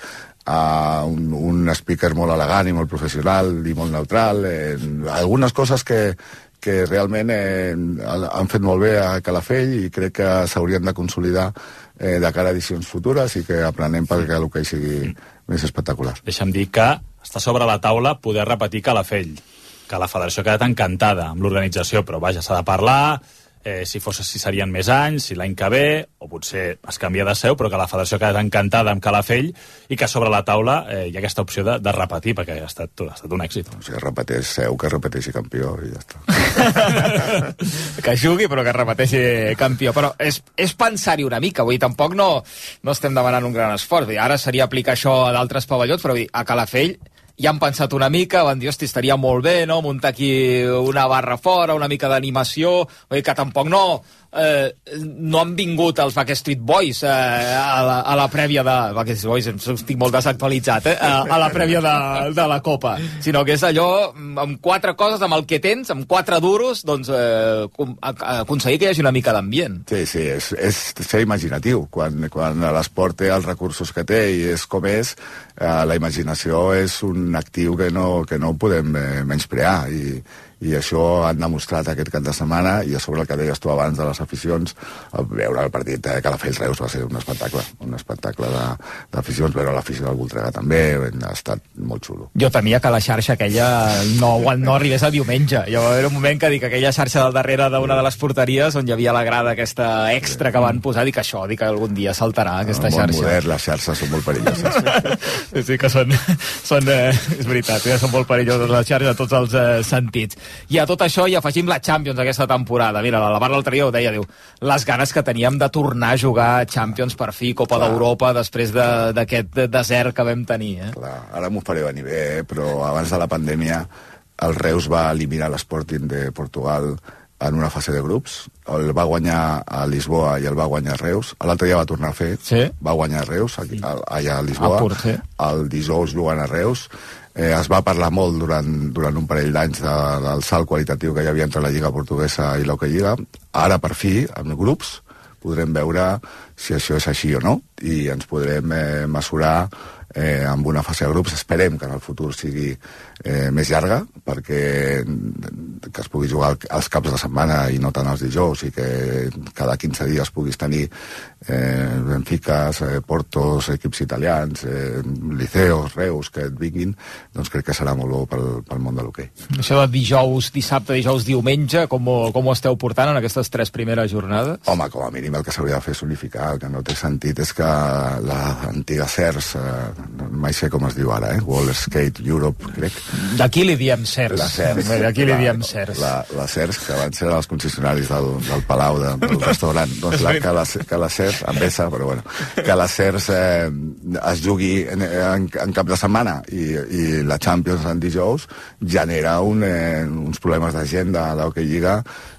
[SPEAKER 26] uh, un, un speaker molt elegant i molt professional i molt neutral, eh, algunes coses que que realment eh, han fet molt bé a Calafell i crec que s'haurien de consolidar eh, de cara a edicions futures i que aprenem perquè l'hoquei sigui més espectacular.
[SPEAKER 13] Deixa'm dir que està sobre la taula poder repetir Calafell, que la federació ha quedat encantada amb l'organització, però vaja, s'ha de parlar, eh, si fos si serien més anys, si l'any que ve, o potser es canvia de seu, però que la federació ha quedat encantada amb Calafell i que sobre la taula eh, hi ha aquesta opció de, de repetir, perquè ha estat, ha estat un èxit.
[SPEAKER 26] Si es repeteix seu, que repeteixi campió i ja està.
[SPEAKER 2] Que jugui, però que repeteixi campió. Però és, és pensar-hi una mica, vull dir, tampoc no, no estem demanant un gran esforç. Vull dir, ara seria aplicar això a d'altres pavellons, però vull dir, a Calafell ja han pensat una mica, van dir, hosti, estaria molt bé, no?, muntar aquí una barra fora, una mica d'animació, que tampoc no, eh, no han vingut els Backstreet Boys eh, a, la, a la prèvia de... Backstreet Boys, estic molt desactualitzat, eh, a, a la prèvia de, de la Copa, sinó que és allò, amb quatre coses, amb el que tens, amb quatre duros, doncs eh, aconseguir que hi hagi una mica d'ambient.
[SPEAKER 26] Sí, sí, és, és ser imaginatiu. Quan, quan l'esport té els recursos que té i és com és, eh, la imaginació és un actiu que no, que no podem eh, menysprear i, i això han demostrat aquest cap de setmana i a sobre el que deies tu abans de les aficions, veure el partit de Calafell-Reus va ser un espectacle, un espectacle d'aficions, veure l'afició del Voltregà també, ha estat molt xulo.
[SPEAKER 2] Jo temia que la xarxa aquella no, no arribés a diumenge. Jo era un moment que dic que aquella xarxa del darrere d'una de les porteries on hi havia la grada aquesta extra que van posar, dic això, dic que algun dia saltarà aquesta
[SPEAKER 26] xarxa.
[SPEAKER 2] Molt
[SPEAKER 26] modern, les xarxes són molt perilloses.
[SPEAKER 2] Sí, sí que són, són eh, és veritat, ja són molt perilloses les xarxes a tots els eh, sentits. I a tot això hi afegim la Champions aquesta temporada. Mira, la Bar l'altre dia ho deia, diu, les ganes que teníem de tornar a jugar Champions per fi, Copa d'Europa, després d'aquest de, desert que vam tenir. Eh?
[SPEAKER 26] Clar, ara m'ho faré venir bé, però abans de la pandèmia el Reus va eliminar l'Sporting de Portugal en una fase de grups, el va guanyar a Lisboa i el va guanyar a Reus, l'altre dia va tornar a fer, sí? Va guanyar a Reus, aquí, allà a Lisboa, ah, sí. El dijous jugant a Reus. Eh, es va parlar molt durant, durant un parell d'anys de, del salt qualitatiu que hi havia entre la Lliga Portuguesa i l'Hockey Lliga. Ara, per fi, amb grups, podrem veure si això és així o no, i ens podrem eh, mesurar eh, amb una fase de grups. Esperem que en el futur sigui eh, més llarga, perquè que es pugui jugar els caps de setmana i no tant els dijous, i que cada quinze dies puguis tenir eh, Benfiques, eh, Portos, equips italians, eh, Liceos, Reus, que et vinguin, doncs crec que serà molt bo pel, pel món de l'hoquei.
[SPEAKER 2] Això de dijous, dissabte, dijous, diumenge, com ho, com ho esteu portant en aquestes tres primeres jornades?
[SPEAKER 26] Home, com a mínim el que s'hauria de fer és unificar. El que no té sentit és que l'antiga C E R S, eh, mai sé com es diu ara, eh, World Skate Europe, crec.
[SPEAKER 2] D'aquí li diem C E R S.
[SPEAKER 26] La C E R S.
[SPEAKER 2] D'aquí li diem C E R S.
[SPEAKER 26] La, la C E R S, que van ser els concessionaris del, del Palau, de, del restaurant. Doncs la, que, la, que la C E R S, amb essa, però bueno, que la C E R S eh, es jugui en, en, en cap de setmana i, i la Champions en dijous genera un, eh, uns problemes d'agenda a l'Hockey Lliga,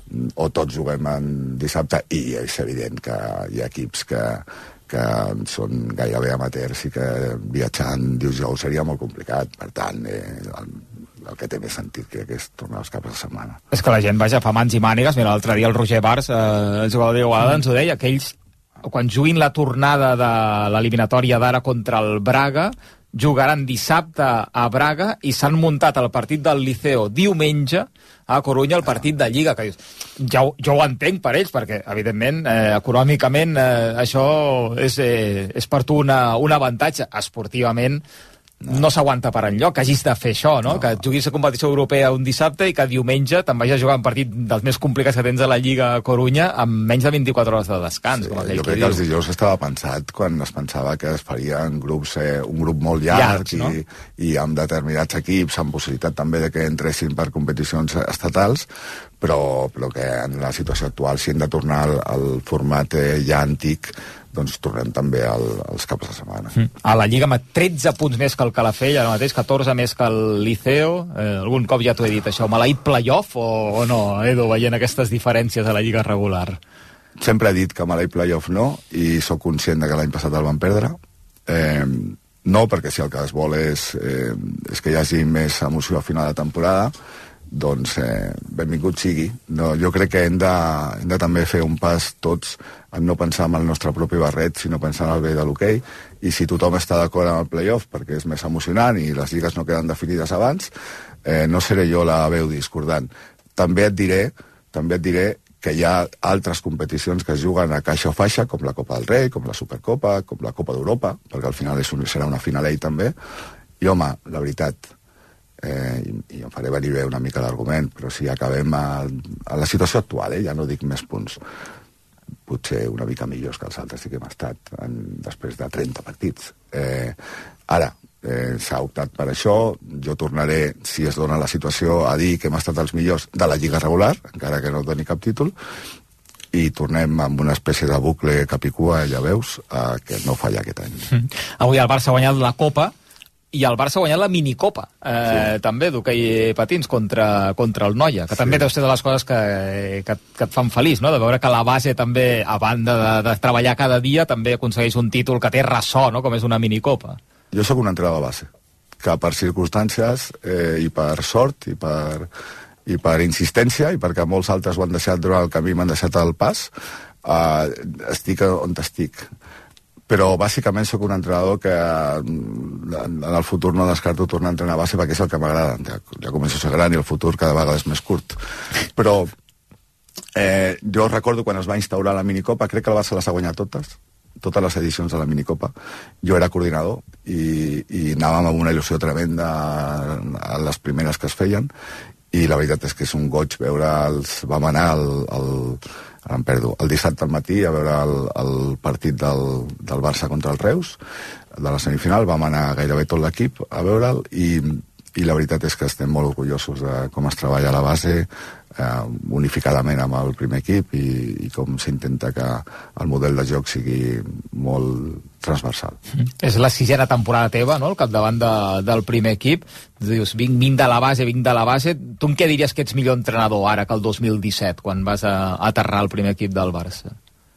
[SPEAKER 26] o tots juguem en dissabte, i és evident que hi ha equips que que són gairebé amateurs i que viatjar en dijous seria molt complicat. Per tant, eh, el, el que té més sentit crec que és tornar als caps de setmana.
[SPEAKER 2] És que la gent, vaja, fa mans i mànigues. Mira, l'altre dia el Roger Bars, eh, el jugador d'Igualada, ens ho deia, que ells, quan juguin la tornada de l'eliminatòria d'ara contra el Braga, jugaran dissabte a Braga i s'han muntat el partit del Liceo diumenge a Corunya, el partit de Lliga, que ja, jo ho entenc per ells, perquè, evidentment, eh, econòmicament eh, això és, eh, és per tu una, un avantatge. Esportivament no, no s'aguanta per enlloc, que hagis de fer això, no? no? Que juguis a competició europea un dissabte i que diumenge te'n vagis a jugar un partit dels més complicats que tens a la Lliga a Corunya amb menys de vint-i-quatre hores de descans.
[SPEAKER 26] Sí,
[SPEAKER 2] com
[SPEAKER 26] jo crec que els dijous estava pensat quan es pensava que es faria en grups, eh, un grup molt llarg, Llargs, no? i, i amb determinats equips, amb possibilitat també de que entressin per competicions estatals, però, però que en la situació actual, si hem de tornar al, al format eh, ja antic, doncs tornem també al, als caps de setmana.
[SPEAKER 2] Mm. A la Lliga amb tretze punts més que el Calafell, ara mateix catorze més que el Liceo. Eh, algun cop ja t'ho he dit, això, maleït playoff o, o no, Edu, veient aquestes diferències a la Lliga regular?
[SPEAKER 26] Sempre he dit que maleït playoff no, i sóc conscient de que l'any passat el van perdre. Eh, no, perquè si el que es vol és, eh, és que hi hagi més emoció a final de temporada, doncs eh, benvingut sigui. No, jo crec que hem de, hem de també fer un pas tots en no pensar en el nostre propi barret, sinó pensar en el bé de l'hoquei, i si tothom està d'acord amb el playoff perquè és més emocionant i les lligues no queden definides abans, eh, no seré jo la veu discordant. també et diré, també et diré que hi ha altres competicions que es juguen a caixa o faixa, com la Copa del Rei, com la Supercopa, com la Copa d'Europa, perquè al final és un, serà una final ell també, i home, la veritat, eh, i, i em faré venir bé una mica l'argument, però si acabem a, a la situació actual, eh, ja no dic més punts, potser una mica millors que els altres sí que hem estat en, després de trenta partits. Eh, ara, eh, s'ha optat per això, jo tornaré, si es dona la situació, a dir que hem estat els millors de la Lliga regular, encara que no doni cap títol, i tornem amb una espècie de bucle capicua, ja veus, eh, que no falla aquest any.
[SPEAKER 2] Mm. Avui el Barça ha guanyat la Copa, i el Barça ha guanyat la minicopa, eh, sí. també, d'hoquei patins contra, contra el Noia, que sí. també deu ser de les coses que, que, que et fan feliç, no? De veure que la base també, a banda de, de treballar cada dia, també aconsegueix un títol que té ressò, no? Com és una minicopa.
[SPEAKER 26] Jo sóc un entrenador de base, que per circumstàncies eh, i per sort i per, i per insistència, i perquè molts altres ho han deixat durant el camí i m'han deixat el pas, eh, estic on estic. Però bàsicament sóc un entrenador que en el futur no descarto tornar a entrenar a base perquè és el que m'agrada. Ja, ja començo a ser gran i el futur cada vegada és més curt. Però eh, jo recordo quan es va instaurar la minicopa, crec que el Barça les ha guanyat totes, totes les edicions de la minicopa. Jo era coordinador i, i anàvem amb una il·lusió tremenda a, a les primeres que es feien, i la veritat és que és un goig veure'ls. Vam anar al, al ara em perdo, el dissabte al matí a veure el, el partit del, del Barça contra el Reus, de la semifinal. Vam anar gairebé tot l'equip a veure'l, i, i la veritat és que estem molt orgullosos de com es treballa a la base, eh, unificadament amb el primer equip, i, i com s'intenta que el model de joc sigui molt transversal.
[SPEAKER 2] Mm. És la sisena temporada teva, no?, al capdavant de, del primer equip. Dius, vinc, vinc de la base, vinc de la base. Tu en què diries que ets millor entrenador ara que el dos mil disset, quan vas a, a aterrar el primer equip del Barça?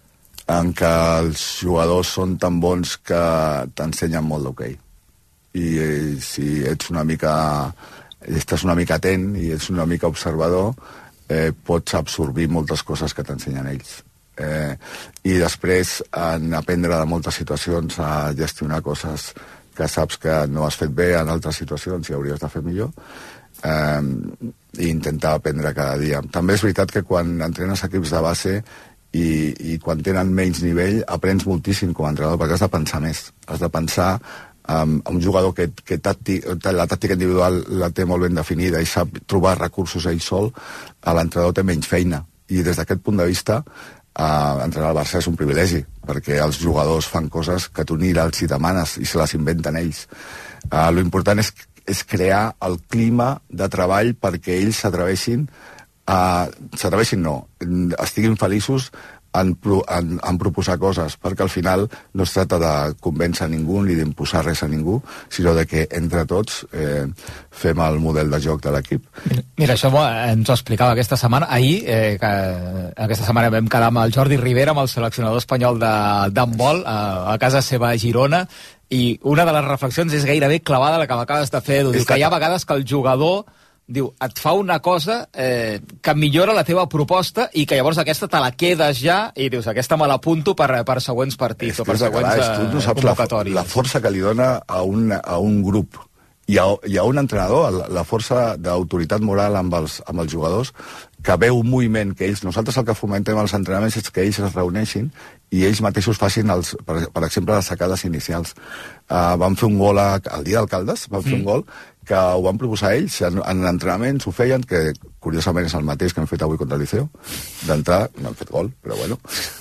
[SPEAKER 26] En què els jugadors són tan bons que t'ensenyen molt d'hoquei. I eh, si ets una mica... estàs una mica atent i ets una mica observador, eh, pots absorbir moltes coses que t'ensenyen ells. Eh, i després en aprendre de moltes situacions a gestionar coses que saps que no has fet bé en altres situacions i hauries de fer millor, eh, i intentar aprendre cada dia. També és veritat que quan entrenes equips de base i, i quan tenen menys nivell aprens moltíssim com a entrenador, perquè has de pensar més, has de pensar um, un jugador que, que tàctic, la tàctica individual la té molt ben definida i sap trobar recursos ell sol, a l'entrenador té menys feina, i des d'aquest punt de vista Uh, entrenar al Barça és un privilegi, perquè els jugadors fan coses que tu ni els hi demanes i se les inventen ells. Uh, lo important és, és crear el clima de treball perquè ells s'atreveixin a... s'atreveixin no, estiguin feliços en, en, en proposar coses, perquè al final no es tracta de convèncer a ningú ni d'imposar res a ningú, sinó de que entre tots eh, fem el model de joc de l'equip.
[SPEAKER 2] Mira, això ens ho explicava aquesta setmana. Ahir, eh, que aquesta setmana vam quedar amb el Jordi Rivera, amb el seleccionador espanyol d'handbol, a, a casa seva a Girona, i una de les reflexions és gairebé clavada la que m'acabes de fer. Diu que hi ha vegades que el jugador diu, et fa una cosa eh, que millora la teva proposta i que llavors aquesta te la quedes ja i dius, aquesta me l'apunto per, per següents partits o per següents
[SPEAKER 26] clar, tu no saps
[SPEAKER 2] convocatòries.
[SPEAKER 26] La, la força que li dona a un, a un grup i a, i a un entrenador, la, la força d'autoritat moral amb els, amb els jugadors, que veu un moviment que ells... Nosaltres el que fomentem als entrenaments és que ells es reuneixin i ells mateixos facin, els, per, per exemple, les sacades inicials. Uh, vam fer un gol a, el dia d'Alcaldes, vam fer mm. un gol que ho van proposar ells, en, en entrenaments ho feien, que curiosament és el mateix que hem fet avui contra el Liceo. D'entrada, no hem fet gol, però bueno,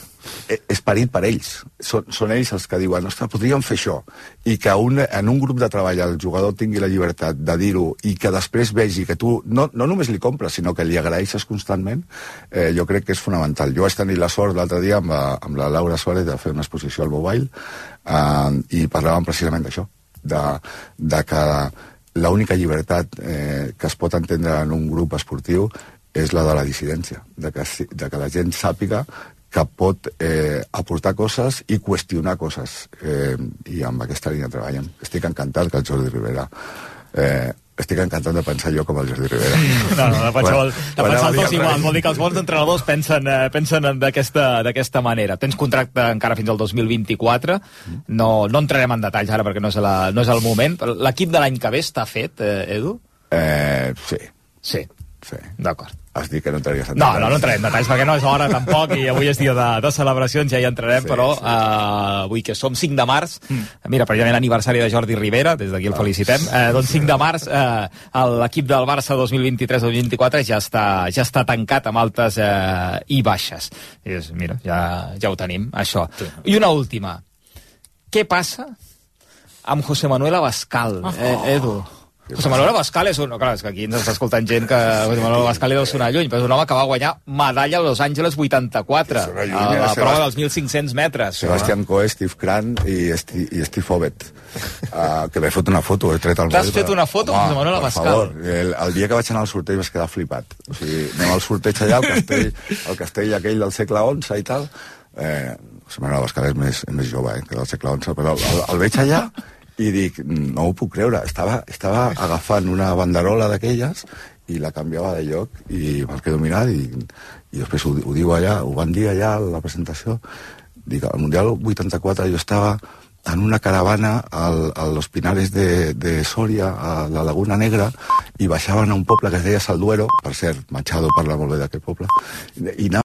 [SPEAKER 26] és parit per ells. Són, són ells els que diuen, ostres, podríem fer això. I que un, en un grup de treball el jugador tingui la llibertat de dir-ho i que després vegi que tu no, no només li compres, sinó que li agraeixes constantment, eh, jo crec que és fonamental. Jo vaig tenir la sort l'altre dia amb, amb la Laura Suárez de fer una exposició al Mobile eh, i parlàvem precisament d'això, de, de que l'única llibertat eh, que es pot entendre en un grup esportiu és la de la dissidència, de que, de que la gent sàpiga que pot eh, aportar coses i qüestionar coses. Eh, I amb aquesta línia treballem. Estic encantat que el Jordi Rivera... Eh, estic encantat de pensar jo com el Jordi Rivera.
[SPEAKER 2] No, no, de pensar, bueno, de pensar el tots igual. Vol dir que els bons entrenadors pensen, eh, pensen d'aquesta manera. Tens contracte encara fins al dos mil vint-i-quatre. No, no entrarem en detalls ara perquè no és, la, no és el moment. L'equip de l'any que ve està fet, eh, Edu?
[SPEAKER 26] Eh, sí.
[SPEAKER 2] Sí.
[SPEAKER 26] Sí.
[SPEAKER 2] D'acord.
[SPEAKER 26] has dit que no entraries en
[SPEAKER 2] No,
[SPEAKER 26] detalls.
[SPEAKER 2] no, no entrarem en detalls, perquè no és hora tampoc, i avui és dia de, de celebracions, ja hi entrarem, sí, però sí. Uh, avui que som cinc de març, mm. mira, precisament aniversari de Jordi Rivera, des d'aquí el ah, felicitem, uh, doncs cinc de març, uh, l'equip del Barça dos mil vint-i-tres dos mil vint-i-quatre ja està, ja està tancat amb altes uh, i baixes. I és, mira, ja, ja ho tenim, això. Sí. I una última. Què passa amb José Manuel Abascal, oh. eh, Edu? José Manuel Abascal és un... Clar, és que aquí ens està escoltant gent que José Manuel Abascal deu sonar lluny, però és un home que va guanyar medalla a Los Angeles vuitanta-quatre, lluny, a la prova dels mil cinc-cents metres.
[SPEAKER 26] Sebastián Coe, Steve Cran i, Esti, i Steve Ovett. Uh, que m'he fet una foto, he tret el
[SPEAKER 2] T'has fet una foto amb José Manuel Abascal?
[SPEAKER 26] Per favor, el, el dia que vaig anar al sorteig vaig quedar flipat. O sigui, anem al sorteig allà, al castell, el castell aquell del segle onze i tal. Eh, José Manuel Abascal és més, és més jove, eh, que del segle onze, però el, el veig allà i dic, no ho puc creure, estava, estava agafant una banderola d'aquelles i la canviava de lloc i me'l quedo mirant i, i després ho, ho diu allà, ho van dir allà a la presentació. Dic, al Mundial vuitanta-quatre jo estava en una caravana al, a los Pinares de, de Soria, a la Laguna Negra, i baixaven a un poble que es deia Salduero, per cert, Machado parla molt bé d'aquest poble, i anava